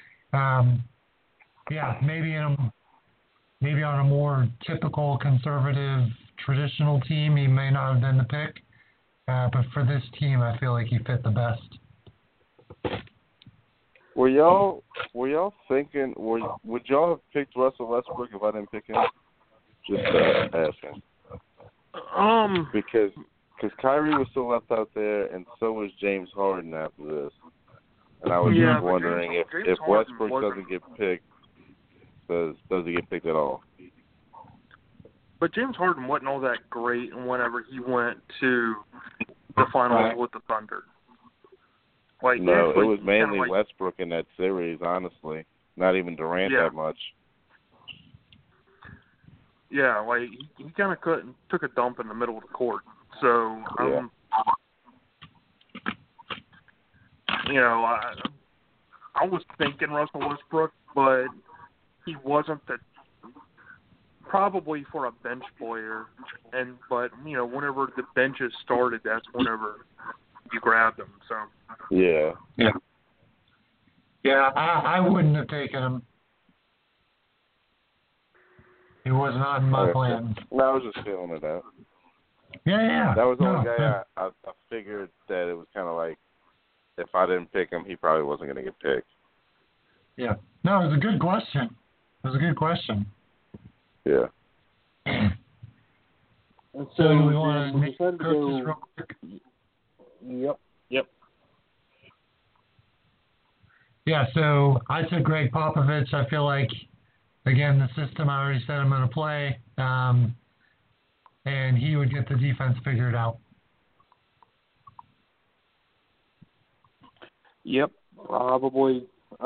Speaker 3: maybe on a more typical conservative traditional team, he may not have been the pick. But for this team, I feel like he fit the best.
Speaker 4: Were y'all thinking? Would y'all have picked Russell Westbrook if I didn't pick him? Just asking. Because Kyrie was still left out there, and so was James Harden after this. And I was just wondering if Westbrook doesn't get picked, does he get picked at all?
Speaker 2: But James Harden wasn't all that great whenever he went to the finals with the Thunder.
Speaker 4: No, it was mainly Westbrook in that series, honestly. Not even Durant that much.
Speaker 2: Yeah, he kind of took a dump in the middle of the court. So, I was thinking Russell Westbrook, but he wasn't probably for a bench player. But whenever the benches started, that's whenever you grabbed him. So.
Speaker 4: Yeah. I
Speaker 3: wouldn't have taken him. He was not in my plans.
Speaker 4: No, I was just feeling it out.
Speaker 3: Yeah.
Speaker 4: That was the only guy I figured that it was kind of like, if I didn't pick him, he probably wasn't going to get picked.
Speaker 3: Yeah. No, it was a good question.
Speaker 4: Yeah.
Speaker 3: So we want to make coaches real quick?
Speaker 2: Yep.
Speaker 3: Yeah, so I took Greg Popovich. I feel like, again, the system I already said I'm going to play, and he would get the defense figured out.
Speaker 2: Yep, probably.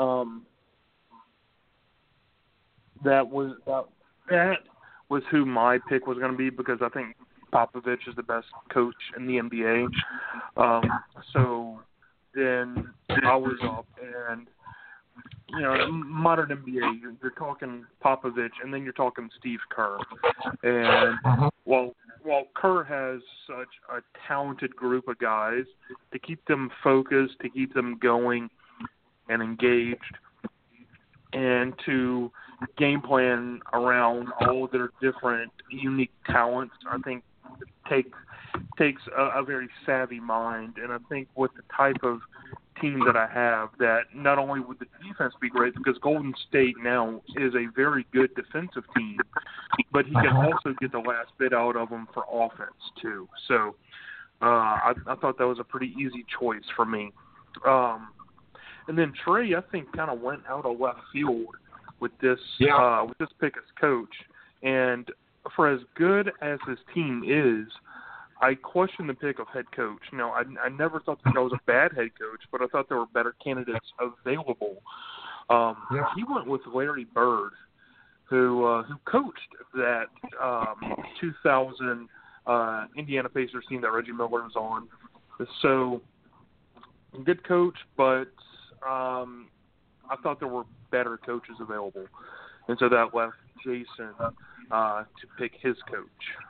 Speaker 2: That was who my pick was going to be, because I think Popovich is the best coach in the NBA. So then I was up, and modern NBA, you're talking Popovich, and then you're talking Steve Kerr. And while Kerr has such a talented group of guys, to keep them focused, to keep them going and engaged, and to game plan around all their different unique talents, I think takes a very savvy mind. And I think with the type of team that I have, that not only would the defense be great, because Golden State now is a very good defensive team, but he can also get the last bit out of them for offense too. So I thought that was a pretty easy choice for me. And then Trey, I think, kind of went out of left field with this pick as coach. And for as good as his team is, I question the pick of head coach. Now, I never thought that was a bad head coach, but I thought there were better candidates available. He went with Larry Bird, who coached that 2000 Indiana Pacers team that Reggie Miller was on. So, good coach, but I thought there were better coaches available. And so that left Jason to pick his coach.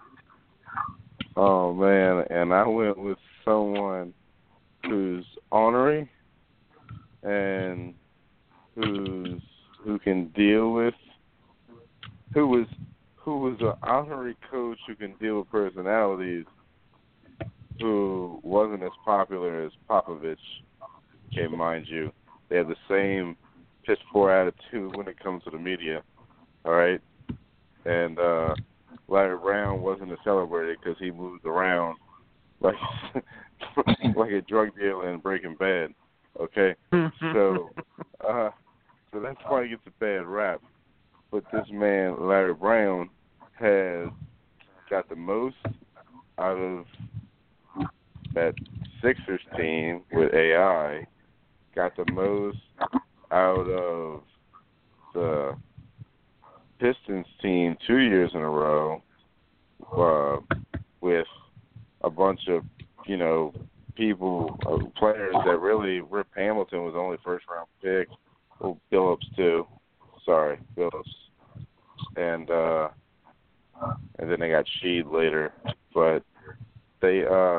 Speaker 4: Oh, man, and I went with someone who's ornery and who can deal with, who was an ornery coach who can deal with personalities, who wasn't as popular as Popovich. Okay, mind you, they have the same piss poor attitude when it comes to the media, all right? And Larry Brown wasn't a celebrator because he moved around like a drug dealer in Breaking Bad, okay? So that's why he gets a bad rap. But this man, Larry Brown, has got the most out of that Sixers team with AI, got the most out of the Pistons team 2 years in a row, with a bunch of, people, players that really, Rip Hamilton was only first round pick. Oh, Billups too. Sorry, Billups. And then they got Sheed later. But he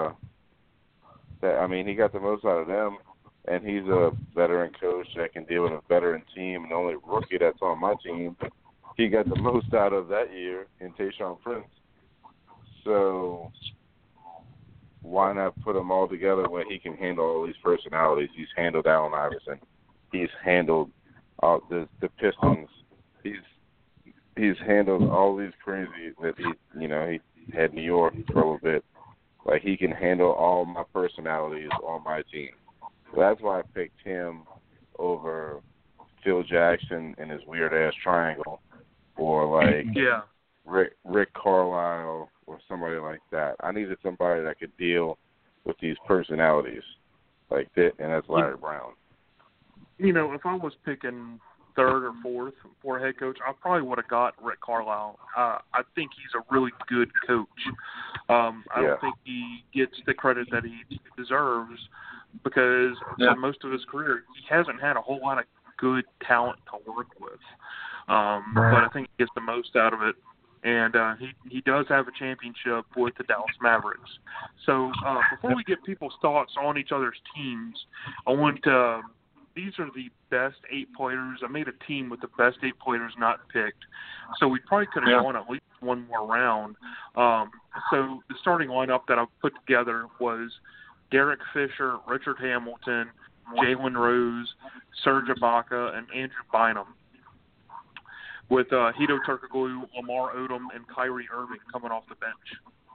Speaker 4: got the most out of them, and he's a veteran coach that can deal with a veteran team, and the only rookie that's on my team. He got the most out of that year in Tayshaun Prince. So why not put them all together where he can handle all these personalities? He's handled Allen Iverson. He's handled the Pistons. He's handled all these crazy that he had New York for a little bit. Like, he can handle all my personalities on my team. So that's why I picked him over Phil Jackson and his weird-ass triangle, or like Rick Carlisle or somebody like that. I needed somebody that could deal with these personalities like that, and that's Larry Brown.
Speaker 2: If I was picking third or fourth for a head coach, I probably would have got Rick Carlisle. I think he's a really good coach. I don't think he gets the credit that he deserves, because for most of his career, he hasn't had a whole lot of good talent to work with. But I think he gets the most out of it. And he does have a championship with the Dallas Mavericks. So before we get people's thoughts on each other's teams, I want to these are the best 8 players. I made a team with the best 8 players not picked, so we probably could have gone at least one more round. So the starting lineup that I put together was Derek Fisher, Richard Hamilton, Jalen Rose, Serge Ibaka, and Andrew Bynum, with Hedo Turkoglu, Lamar Odom, and Kyrie Irving coming off the bench.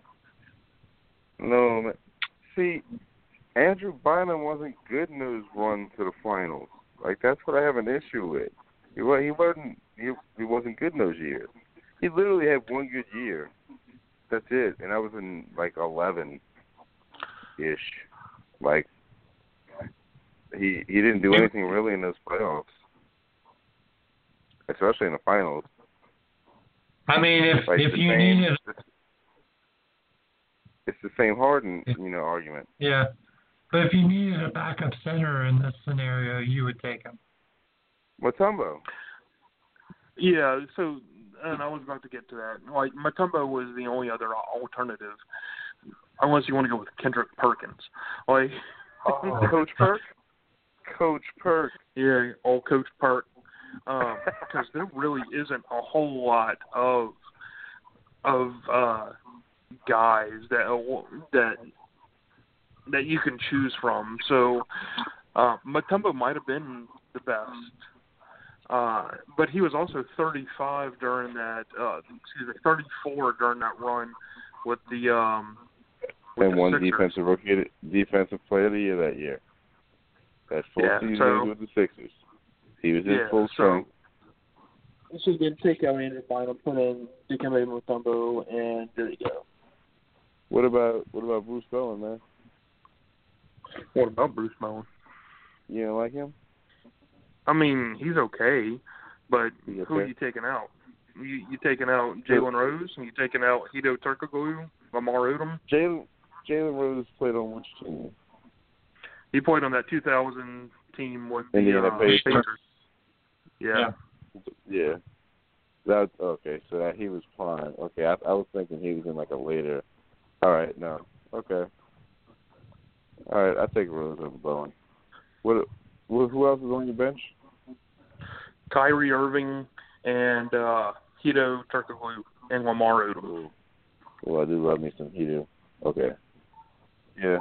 Speaker 4: No, man. See, Andrew Bynum wasn't good in those run to the finals. Like, that's what I have an issue with. He wasn't good in those years. He literally had one good year. That's it, and that was in like 11-ish. Like, he didn't do anything really in those playoffs, especially in the finals.
Speaker 3: I mean, if you needed,
Speaker 4: it's the same Harden, argument.
Speaker 3: yeah. But if you needed a backup center in this scenario, you would take him.
Speaker 4: Mutombo.
Speaker 2: Yeah, so, and I was about to get to that. Like, Mutombo was the only other alternative, unless you want to go with Kendrick Perkins. Like,
Speaker 4: Coach Perk? Coach Perk.
Speaker 2: Yeah, old Coach Perk. Because there really isn't a whole lot of guys that you can choose from. So Mutombo might have been the best, but he was also 35 during that. 34 during that run with the
Speaker 4: and one
Speaker 2: Sixers.
Speaker 4: defensive player of the year that year. That full season with the Sixers. He was in full strength.
Speaker 2: So you can take out Andrew Bynum, put in Dikembe Mutombo, and there you go.
Speaker 4: What about Bruce Bowen, man?
Speaker 2: What about Bruce Bowen?
Speaker 4: You don't like him?
Speaker 2: I mean, he's okay, but
Speaker 4: He's okay.
Speaker 2: who are you taking out? You taking out Jalen Rose? And you taking out Hedo Turkoglu, Lamar Odom?
Speaker 4: Jalen Rose played on which team?
Speaker 2: He played on that 2000 team with
Speaker 4: Indiana
Speaker 2: Pacers.
Speaker 4: Pacers.
Speaker 2: Yeah.
Speaker 4: That's okay. So that he was prime. Okay, I was thinking he was in like a later. All right, no. Okay. All right, I take Rose over Bowen. Who else is on your bench?
Speaker 2: Kyrie Irving and Hedo Turkoglu and Lamar Odom.
Speaker 4: Ooh. Well, I do love me some Hedo. Okay. Yeah.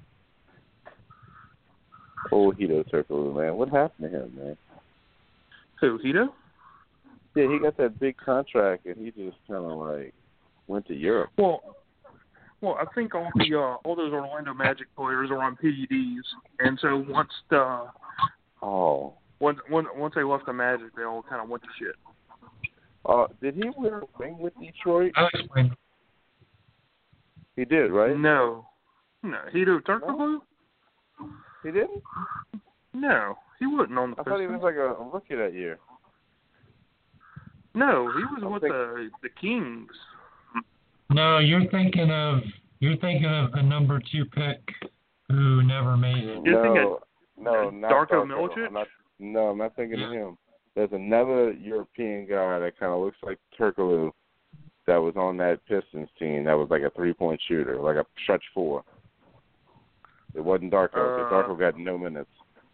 Speaker 4: Oh, Hedo Turkoglu, man. What happened to him, man?
Speaker 2: Who, Hedo?
Speaker 4: Yeah, he got that big contract, and he just kind of like went to Europe.
Speaker 2: Well, I think all those Orlando Magic players are on PEDs, and so once they left the Magic, they all kind of went to shit.
Speaker 4: Did he wear a ring with Detroit?
Speaker 3: I'll explain.
Speaker 4: He did, right?
Speaker 2: No, Hedo Turkoglu?
Speaker 4: He didn't?
Speaker 2: No, he wasn't on the
Speaker 4: I
Speaker 2: Pistons.
Speaker 4: thought he was like a rookie that year.
Speaker 2: No, he was with the Kings.
Speaker 3: No, you're thinking of the number 2 pick who never made it.
Speaker 2: You're thinking
Speaker 4: not
Speaker 2: Darko Milicic?
Speaker 4: I'm not thinking of him. There's another European guy that kind of looks like Turkoglu that was on that Pistons team that was like a 3-point shooter, like a stretch 4. It wasn't Darko, because Darko got no minutes.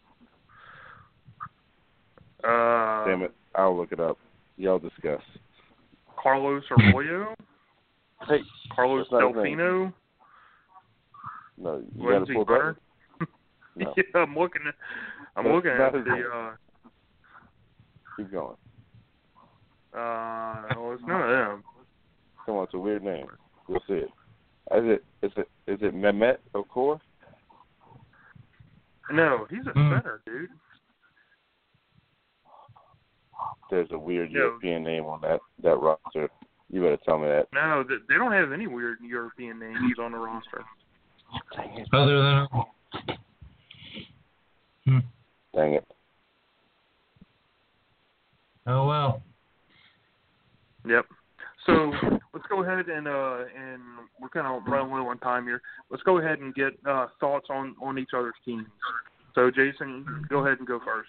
Speaker 4: Damn it, I'll look it up. Y'all discuss.
Speaker 2: Carlos Arroyo?
Speaker 4: Hey,
Speaker 2: Carlos Delfino?
Speaker 4: No, you got to pull that. No.
Speaker 2: Yeah, I'm looking at the.
Speaker 4: Keep going.
Speaker 2: Well, it's none of them.
Speaker 4: Come on, it's a weird name. We'll see it. Is it Mehmet Okur?
Speaker 2: No, he's a center, dude.
Speaker 4: There's a weird European name on that roster. You better tell me that.
Speaker 2: No, they don't have any weird European names on the roster.
Speaker 3: Other than
Speaker 4: Dang it.
Speaker 3: Oh well.
Speaker 2: Yep. So let's go ahead and we're kind of running low on time here. Let's go ahead and get thoughts on each other's teams. So Jason, go ahead and go first.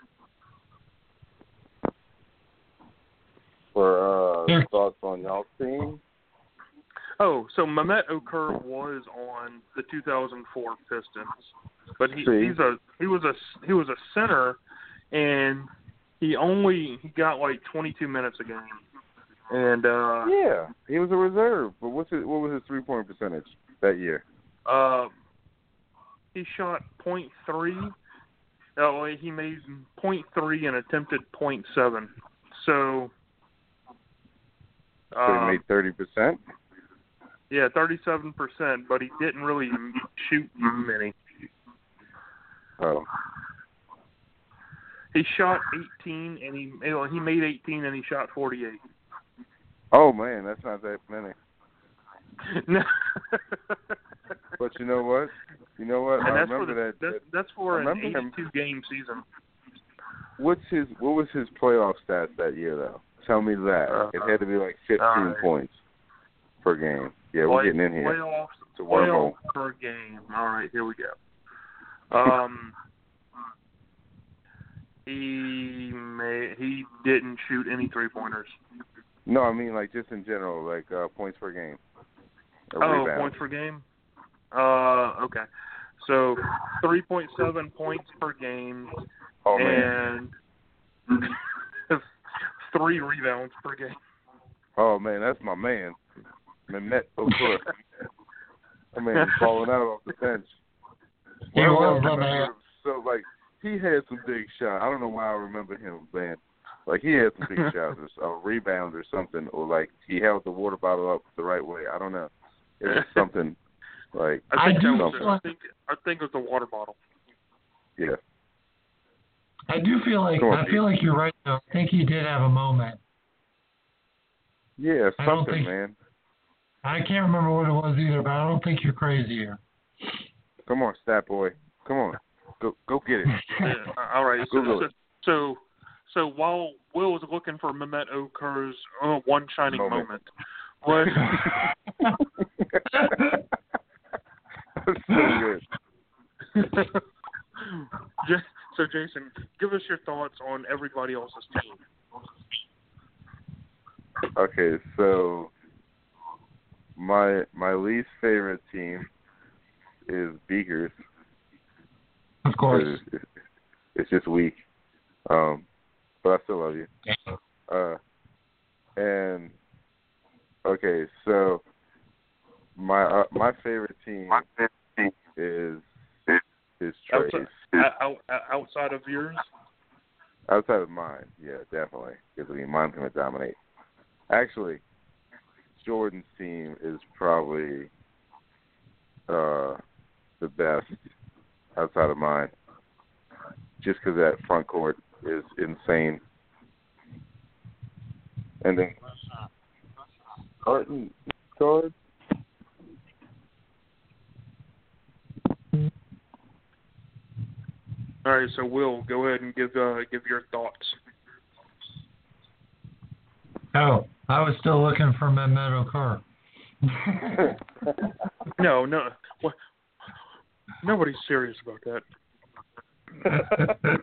Speaker 4: For thoughts on y'all's team?
Speaker 2: Oh, so Mehmet Okur was on the 2004 Pistons. but he was a center, and he got like 22 minutes a game. And
Speaker 4: yeah, he was a reserve. But what was his 3-point percentage that year?
Speaker 2: He shot .3. Oh, he made .3 and attempted .7. So
Speaker 4: he made 30%.
Speaker 2: Yeah, 37%, but he didn't really shoot many.
Speaker 4: Oh.
Speaker 2: He shot 18, and he made 18, and he shot 48.
Speaker 4: Oh man, that's not that many.
Speaker 2: No.
Speaker 4: But you know what?
Speaker 2: And
Speaker 4: I remember
Speaker 2: that's for an
Speaker 4: 82
Speaker 2: game season.
Speaker 4: What was his playoff stats that year though? Tell me that. It had to be like 15 points per game. Yeah, we're getting in here.
Speaker 2: Playoffs per game. All right, here we go. He didn't shoot any 3-pointers.
Speaker 4: No, I mean like just in general, like points per game. Rebound.
Speaker 2: Points per game. Okay. So 3.7 points per game, and 3 rebounds per game.
Speaker 4: Oh man, that's my man. Mehmet Okur. I mean, he's falling out off the bench.
Speaker 3: He was the man.
Speaker 4: So like he had some big shots. I don't know why I remember him, man. Like he had some big shots, or a rebound or something, or like he held the water bottle up the right way. I don't know. It was something like
Speaker 2: I think it was the water bottle.
Speaker 4: Yeah.
Speaker 3: I feel like you're right though. I think he did have a moment.
Speaker 4: Yeah, something, man.
Speaker 3: I can't remember what it was either, but I don't think you're crazy here.
Speaker 4: Come on, stat boy. Come on. Go get it.
Speaker 2: Yeah, all right. So while Will was looking for Mehmet Okur's one shining moment, what?
Speaker 4: That's so good.
Speaker 2: So Jason, give us your thoughts on everybody else's team.
Speaker 4: Okay, so my least favorite team is Beakers.
Speaker 3: Of course.
Speaker 4: It's just weak. But I still love you. And okay, so my favorite team is Trey's.
Speaker 2: Outside of yours?
Speaker 4: Outside of mine, yeah, definitely. Because mine's gonna dominate. Actually, Jordan's team is probably the best outside of mine. Just because that front court is insane. And then Carton guard.
Speaker 2: All right, so Will, go ahead and give your thoughts.
Speaker 3: Oh, I was still looking for Mehmet Okur.
Speaker 2: No. Nobody's serious about that.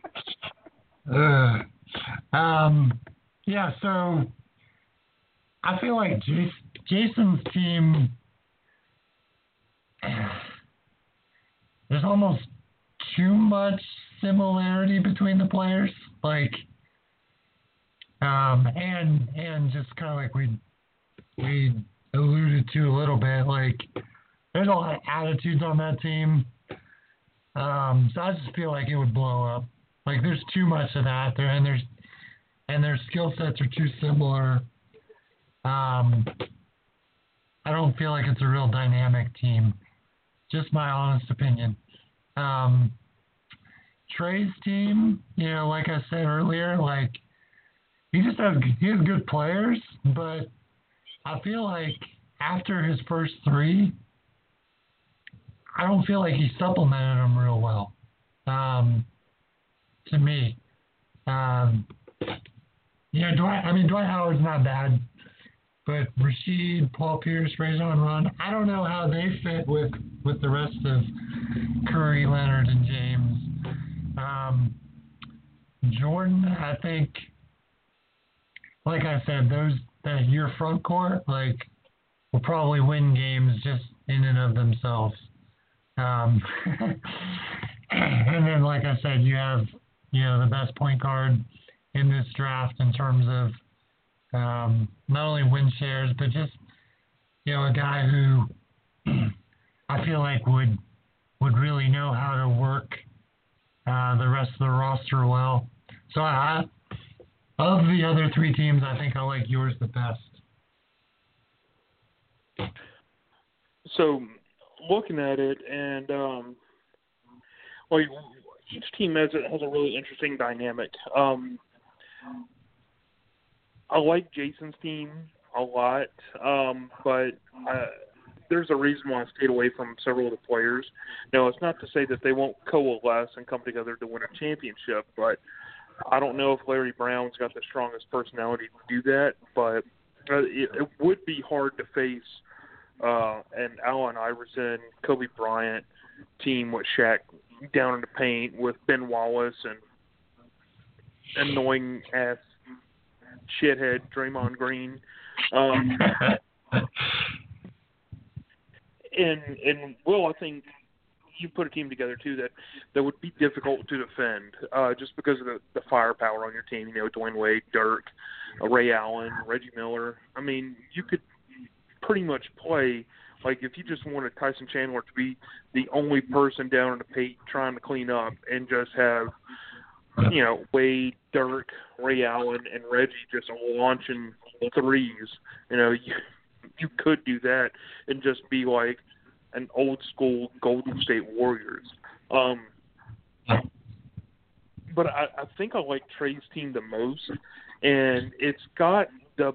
Speaker 3: Yeah, so I feel like Jason's team, there's almost too much similarity between the players, like, and just kind of like we alluded to a little bit, like there's a lot of attitudes on that team. So I just feel like it would blow up. Like there's too much of that there, and their skill sets are too similar. I don't feel like it's a real dynamic team. Just my honest opinion. Trey's team, like I said earlier, like he has good players, but I feel like after his first 3, I don't feel like he supplemented them real well. To me, Dwight Howard's not bad, but Rasheed, Paul Pierce, Rajon Rondo, I don't know how they fit with the rest of Curry, Leonard, and James. Jordan, I think, like I said, that your front court, like, will probably win games just in and of themselves. And then, like I said, you have, the best point guard in this draft in terms of not only win shares, but just, a guy who I feel like would really know how to work the rest of the roster well. So of the other three teams, I think I like yours the best.
Speaker 2: So, looking at it, and each team has a really interesting dynamic. I like Jason's team a lot, but there's a reason why I stayed away from several of the players. Now, it's not to say that they won't coalesce and come together to win a championship, but I don't know if Larry Brown's got the strongest personality to do that, but it would be hard to face an Allen Iverson, Kobe Bryant team with Shaq down in the paint with Ben Wallace and annoying-ass shithead Draymond Green. And Will, I think you put a team together too that would be difficult to defend just because of the firepower on your team. Dwayne Wade, Dirk, Ray Allen, Reggie Miller. I mean, you could pretty much play like if you just wanted Tyson Chandler to be the only person down in the paint trying to clean up and just have Wade, Dirk, Ray Allen, and Reggie just launching threes. You could do that and just be like an old school Golden State Warriors. But I think I like Trey's team the most, and it's got the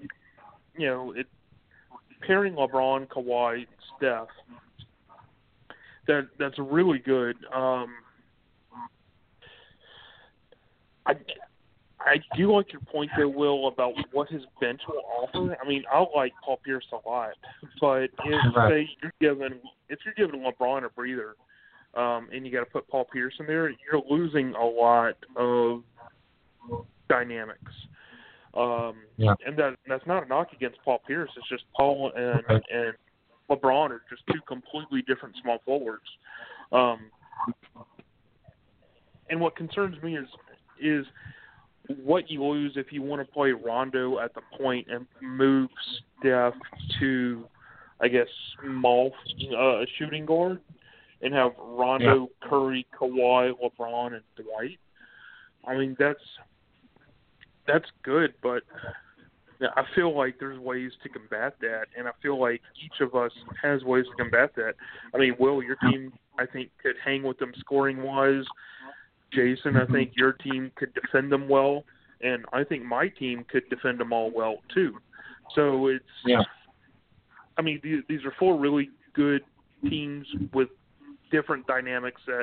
Speaker 2: pairing LeBron, Kawhi, Steph. That's really good. I do like your point there, Will, about what his bench will offer. I mean, I like Paul Pierce a lot, but if you're giving LeBron a breather, and you got to put Paul Pierce in there, you're losing a lot of dynamics. And that's not a knock against Paul Pierce. It's just Paul and LeBron are just two completely different small forwards. And what concerns me is what you lose if you want to play Rondo at the point and move Steph to, I guess, small shooting guard and have Rondo, Curry, Kawhi, LeBron, and Dwight. I mean, that's good, but I feel like there's ways to combat that, and I feel like each of us has ways to combat that. I mean, Will, your team, I think, could hang with them scoring-wise. Jason, I think your team could defend them well, and I think my team could defend them all well, too. So I mean, these are four really good teams with different dynamics that,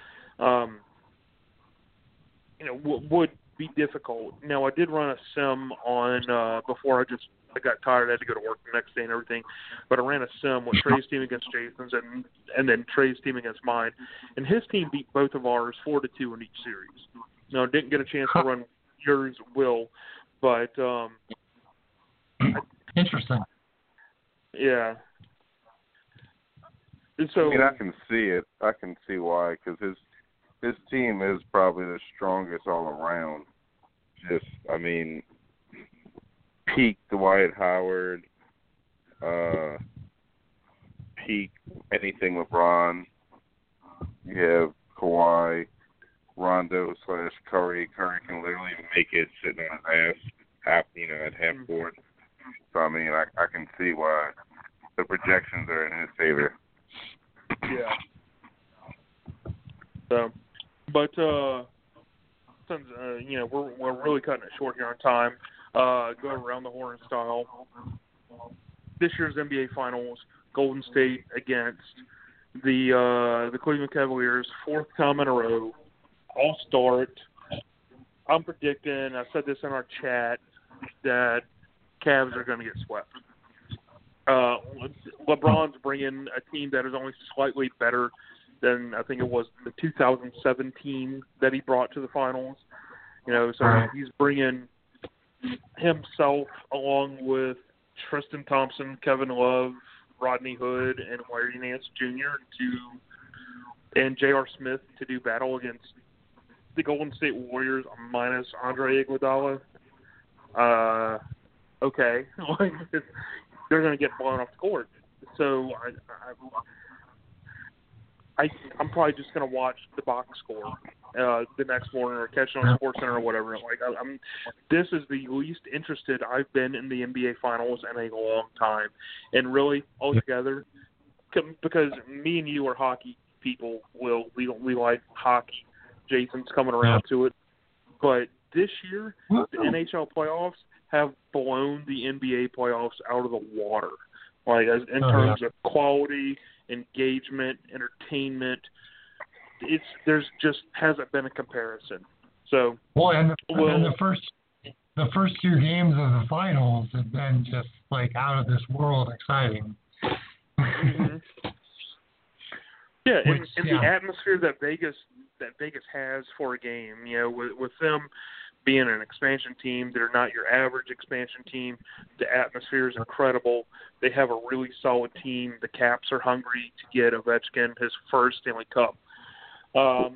Speaker 2: would be difficult. Now, I did run a sim on before I got tired. I had to go to work the next day and everything. But I ran a sim with Trey's team against Jason's and then Trey's team against mine. And his team beat both of ours 4-2 in each series. Now, I didn't get a chance to run yours, Will, but
Speaker 3: interesting.
Speaker 4: Yeah. So I mean, I can see it. I can see why, because his team is probably the strongest all around. Just, I mean, peak Dwight Howard, peak anything LeBron. You have Kawhi, Rondo / Curry. Curry can literally make it sitting on his ass, at half court. So I mean, I can see why the projections are in his favor.
Speaker 2: Yeah. So, but since we're really cutting it short here on time, go around the horn style. This year's NBA Finals, Golden State against the Cleveland Cavaliers, fourth time in a row. I'll start. I'm predicting, I said this in our chat, that Cavs are going to get swept. LeBron's bringing a team that is only slightly better than I think it was the 2017 that he brought to the finals. So he's bringing himself along with Tristan Thompson, Kevin Love, Rodney Hood, and Larry Nance Jr. to and J.R. Smith to do battle against the Golden State Warriors minus Andre Iguodala. Okay, they're going to get blown off the court. So I'm probably just going to watch the box score the next morning or catch it on SportsCenter or whatever. This is the least interested I've been in the NBA Finals in a long time, and really altogether, because me and you are hockey people. We like hockey. Jason's coming around to it, but this year the NHL playoffs have blown the NBA playoffs out of the water. In terms of quality, engagement, entertainment, there's just hasn't been a comparison. So
Speaker 3: and the first two games of the finals have been just out of this world exciting.
Speaker 2: Mm-hmm. Yeah, and the atmosphere that Vegas has for a game, with them being an expansion team, they're not your average expansion team. The atmosphere is incredible. They have a really solid team. The Caps are hungry to get Ovechkin his first Stanley Cup.
Speaker 4: I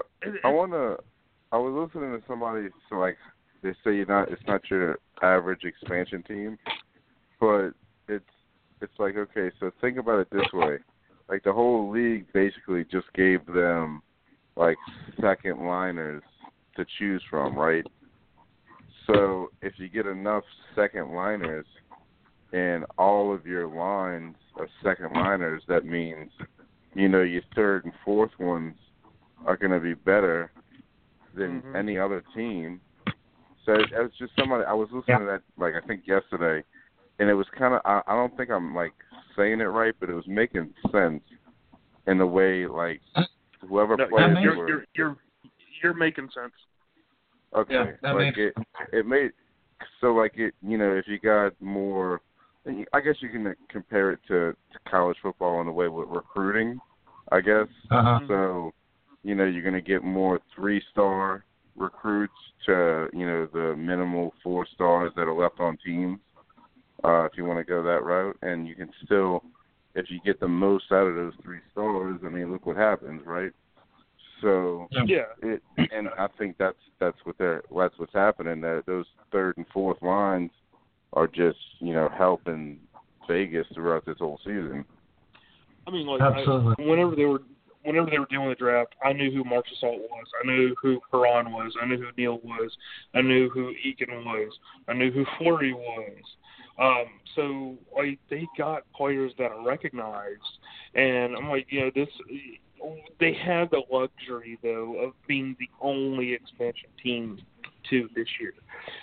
Speaker 4: was listening to somebody, they say it's not your average expansion team, but it's okay, so think about it this way. The whole league basically just gave them second liners to choose from, right? So if you get enough second liners and all of your lines are second liners, that means, your third and fourth ones are going to be better than any other team. So it's just somebody, I was listening to that, I think yesterday, and it was kind of, I don't think I'm, saying it right, but it was making sense in the way, whoever players were.
Speaker 2: You're making sense.
Speaker 4: Okay, it made if you got more, I guess you can compare it to college football in a way with recruiting, I guess. So, you're going to get more 3-star recruits to the minimal 4 stars that are left on teams, if you want to go that route, and you can still, if you get the most out of those 3 stars, look what happens, right? So and I think that's what's happening. That those third and fourth lines are just helping Vegas throughout this whole season.
Speaker 3: Absolutely.
Speaker 2: Whenever they were doing the draft, I knew who Marc Gasol was. I knew who Perron was. I knew who Neal was. I knew who Eakin was. I knew who Fleury was. So they got players that are recognized, and I'm this. They have the luxury, though, of being the only expansion team this year.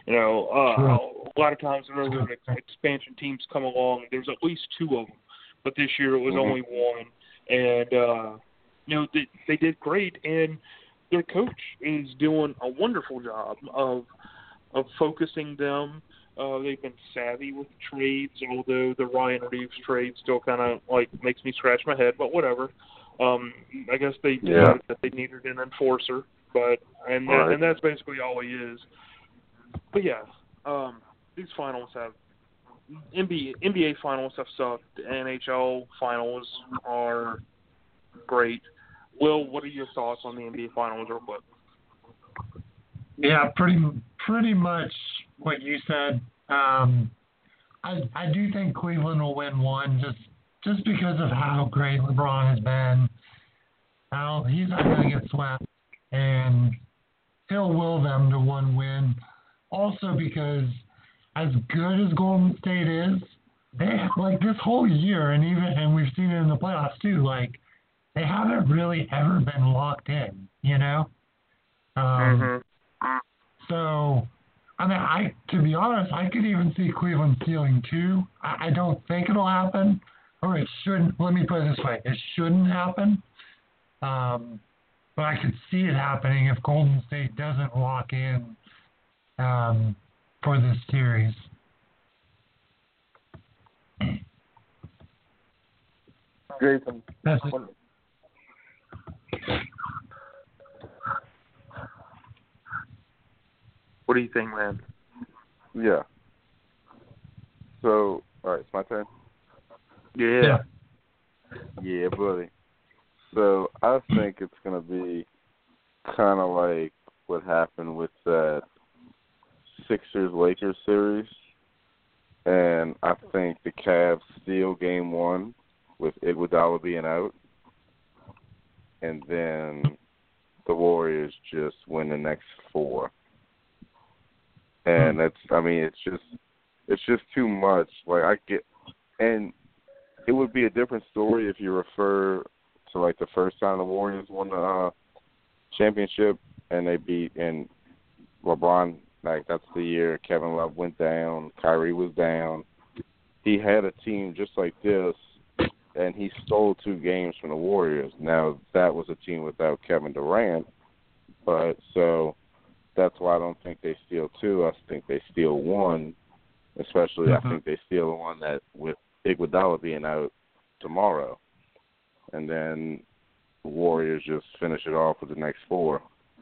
Speaker 2: A lot of times whenever expansion teams come along, there's at least 2 of them. But this year it was only 1. And, they did great. And their coach is doing a wonderful job of focusing them. They've been savvy with trades, although the Ryan Reeves trade still kind of, makes me scratch my head, but whatever. I guess they decided that they needed an enforcer, and that's basically all he is. But these finals have NBA finals have sucked. NHL finals are great. Will, what are your thoughts on the NBA finals, real quick?
Speaker 3: Yeah, pretty much what you said. I do think Cleveland will win one just because of how great LeBron has been. Now, he's not going to get swept, and he'll will them to one win. Also because as good as Golden State is, they this whole year, and we've seen it in the playoffs too, they haven't really ever been locked in, So, to be honest, I could even see Cleveland stealing 2. I don't think it'll happen. Or it shouldn't. Let me put it this way: it shouldn't happen. But I could see it happening if Golden State doesn't lock in for this series.
Speaker 2: Jason,
Speaker 3: that's it.
Speaker 2: What do you think, man?
Speaker 4: Yeah. So, all right, it's my turn.
Speaker 2: Yeah.
Speaker 4: Yeah, buddy. So I think it's going to be kind of like what happened with that Sixers-Lakers series. And I think the Cavs steal game one with Iguodala being out. And then the Warriors just win the next four. And it's just too much. And it would be a different story if you refer to like the first time the Warriors won the championship and they beat and LeBron. Like that's the year Kevin Love went down, Kyrie was down. He had a team just like this, and he stole 2 games from the Warriors. Now that was a team without Kevin Durant, but so that's why I don't think they steal 2. I think they steal 1. Especially, I think they steal the one that with Iguodala being out tomorrow, and then the Warriors just finish it off with the next 4.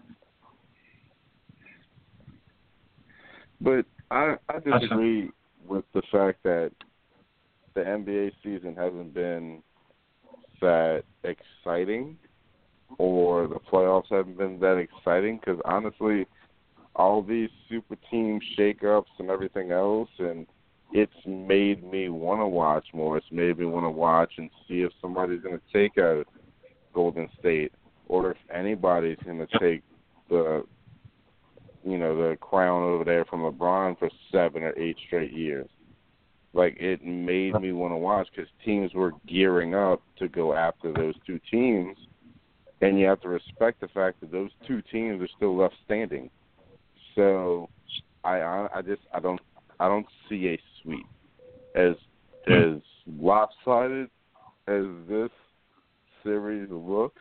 Speaker 4: But I disagree with the fact that the NBA season hasn't been that exciting, or the playoffs haven't been that exciting. Because honestly, all these super team shakeups and everything else, and it's made me want to watch more. It's made me want to watch and see if somebody's going to take out Golden State, or if anybody's going to take the crown over there from LeBron for 7 or 8 straight years. Like, it made me want to watch because teams were gearing up to go after those 2 teams, and you have to respect the fact that those 2 teams are still left standing. So I don't see a sweep. As lopsided as this series looks,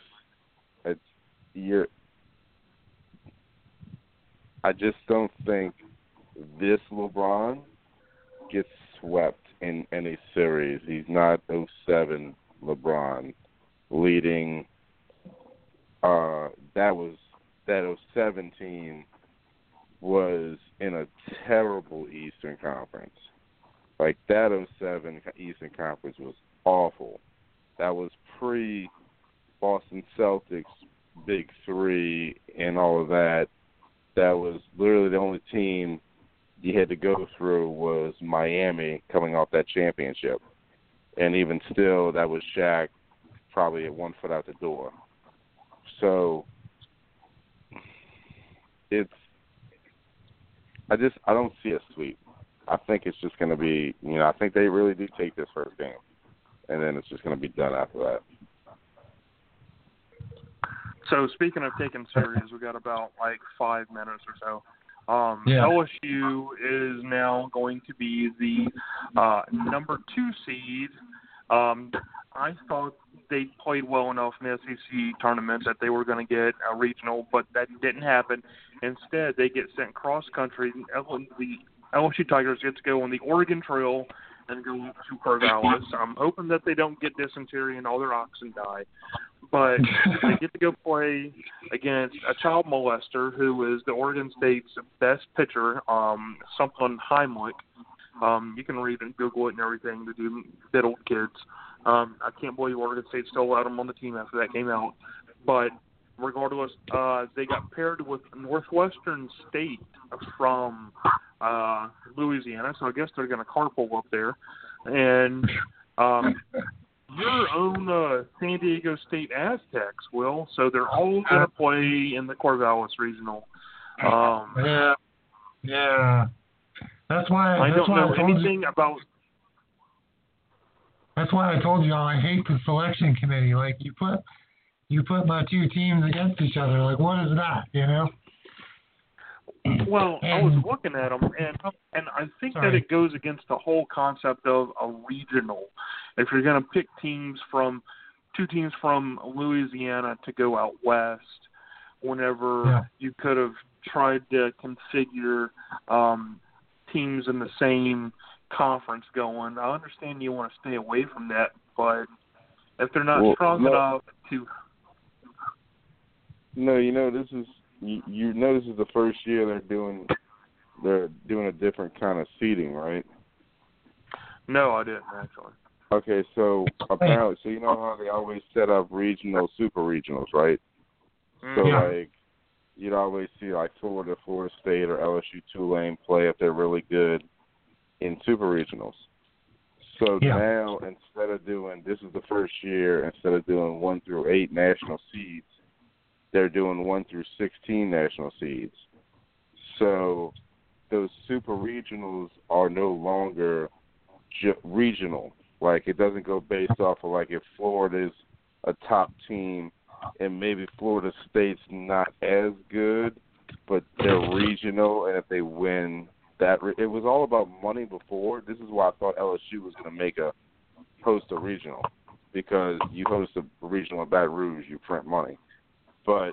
Speaker 4: I just don't think this LeBron gets swept in any series. He's not 07 LeBron leading. That 07 team was in a terrible Eastern Conference. Like, that 07 Eastern Conference was awful. That was pre-Boston Celtics, Big 3, and all of that. That was literally the only team you had to go through was Miami coming off that championship. And even still, that was Shaq probably at 1 foot out the door. So, I don't see a sweep. I think it's just going to be, I think they really do take this first game, and then it's just going to be done after that.
Speaker 2: So speaking of taking series, we got about 5 minutes or so. LSU is now going to be the number 2 seed. I thought they played well enough in the SEC tournament that they were going to get a regional, but that didn't happen. Instead, they get sent cross-country. The LSU Tigers get to go on the Oregon Trail and go up to Corvallis. I'm hoping that they don't get dysentery and all their oxen die. But they get to go play against a child molester who is the Oregon State's best pitcher, something Heimlich. You can read and Google it and everything to do diddled kids. I can't believe Oregon State still allowed them on the team after that came out. But regardless, they got paired with Northwestern State from Louisiana, so I guess they're going to carpool up there. And your own San Diego State Aztecs will, so they're all going to play in the Corvallis Regional.
Speaker 3: Yeah. That's why
Speaker 2: I don't know anything about.
Speaker 3: That's why I told you all I hate the selection committee. Like, you put my 2 teams against each other. Like, what is that?
Speaker 2: Well, I was looking at them, and I think that it goes against the whole concept of a regional. If you're going to pick 2 teams from Louisiana to go out west, whenever you could have tried to configure teams in the same conference going. I understand you want to stay away from that, but if they're not strong enough to...
Speaker 4: No, this is this is the first year they're doing a different kind of seating, right?
Speaker 2: No, I didn't actually.
Speaker 4: Okay, so apparently, so you know how they always set up regional, super regionals, right? So, like, you'd always see, like, Florida State, or LSU Tulane play if they're really good in super regionals. So now, instead of doing, this is the first year, instead of doing 1 through 8 national seeds, they're doing 1 through 16 national seeds. So those super regionals are no longer regional. Like, it doesn't go based off of, like, if Florida's a top team and maybe Florida State's not as good, but they're regional, and if they win that, it was all about money before. This is why I thought LSU was going to host a regional, because you host a regional in Baton Rouge, you print money. But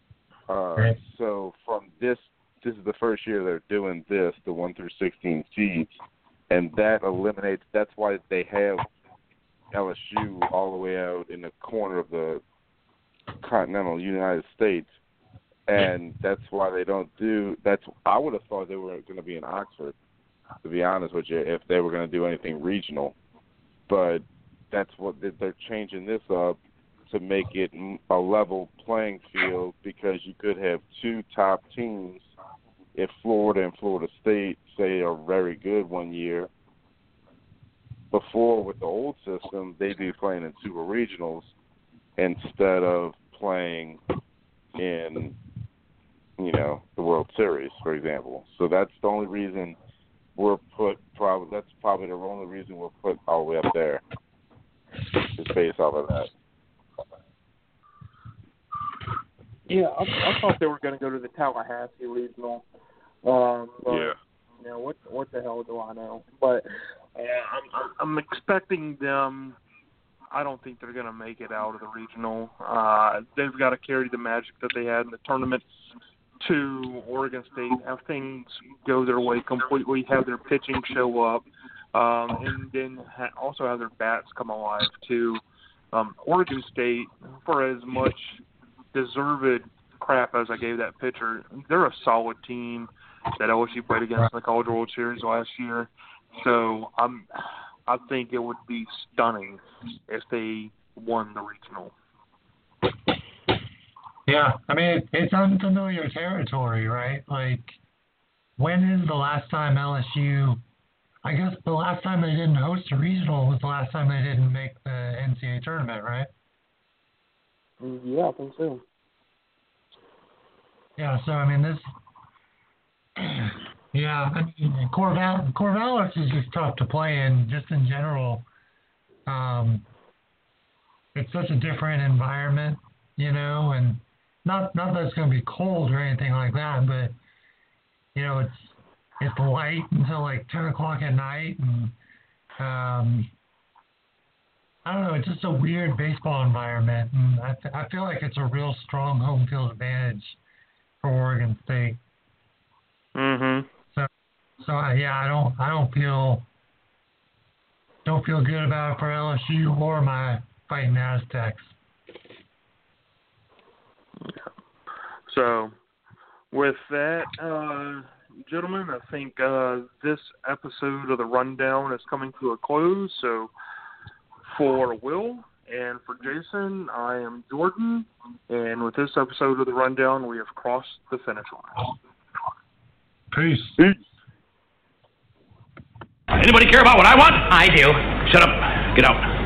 Speaker 4: so from this is the first year they're doing this, the 1 through 16 seeds, and that eliminates. That's why they have LSU all the way out in the corner of the continental United States, and that's why they don't do. I would have thought they were going to be in Oxford, to be honest with you, if they were going to do anything regional. But that's what they're changing this up to make it a level playing field, because you could have 2 top teams if Florida and Florida State, say, are very good one year. Before, with the old system, they'd be playing in super regionals instead of playing in, the World Series, for example. So that's the only reason that's probably the only reason we're put all the way up there, is based off of that.
Speaker 2: Yeah, I thought they were going to go to the Tallahassee regional. What the hell do I know? But I'm expecting them. I don't think they're going to make it out of the regional. They've got to carry the magic that they had in the tournament to Oregon State, have things go their way completely, have their pitching show up, and then also have their bats come alive too. Oregon State, for as much deserved crap as I gave that pitcher, they're a solid team that LSU played against in the College World Series last year. So I think it would be stunning if they won the regional.
Speaker 3: Yeah, I mean, it's unfamiliar territory, right? Like, when is the last time LSU, I guess the last time they didn't host a regional was the last time they didn't make the NCAA tournament, right?
Speaker 2: Yeah, I think so.
Speaker 3: Yeah, so, I mean, Corvallis is just tough to play in, just in general. It's such a different environment, and not that it's going to be cold or anything like that, but, it's light until like 10 o'clock at night, and I don't know, it's just a weird baseball environment, and I feel like it's a real strong home field advantage for Oregon State.
Speaker 2: Mm-hmm.
Speaker 3: So I don't feel good about it for LSU or my Fighting Aztecs.
Speaker 2: So, with that, gentlemen, I think this episode of the Rundown is coming to a close. So, for Will and for Jason, I am Jordan, and with this episode of the Rundown, we have crossed the finish line.
Speaker 3: Peace.
Speaker 5: Anybody care about what I want? I do. Shut up. Get out.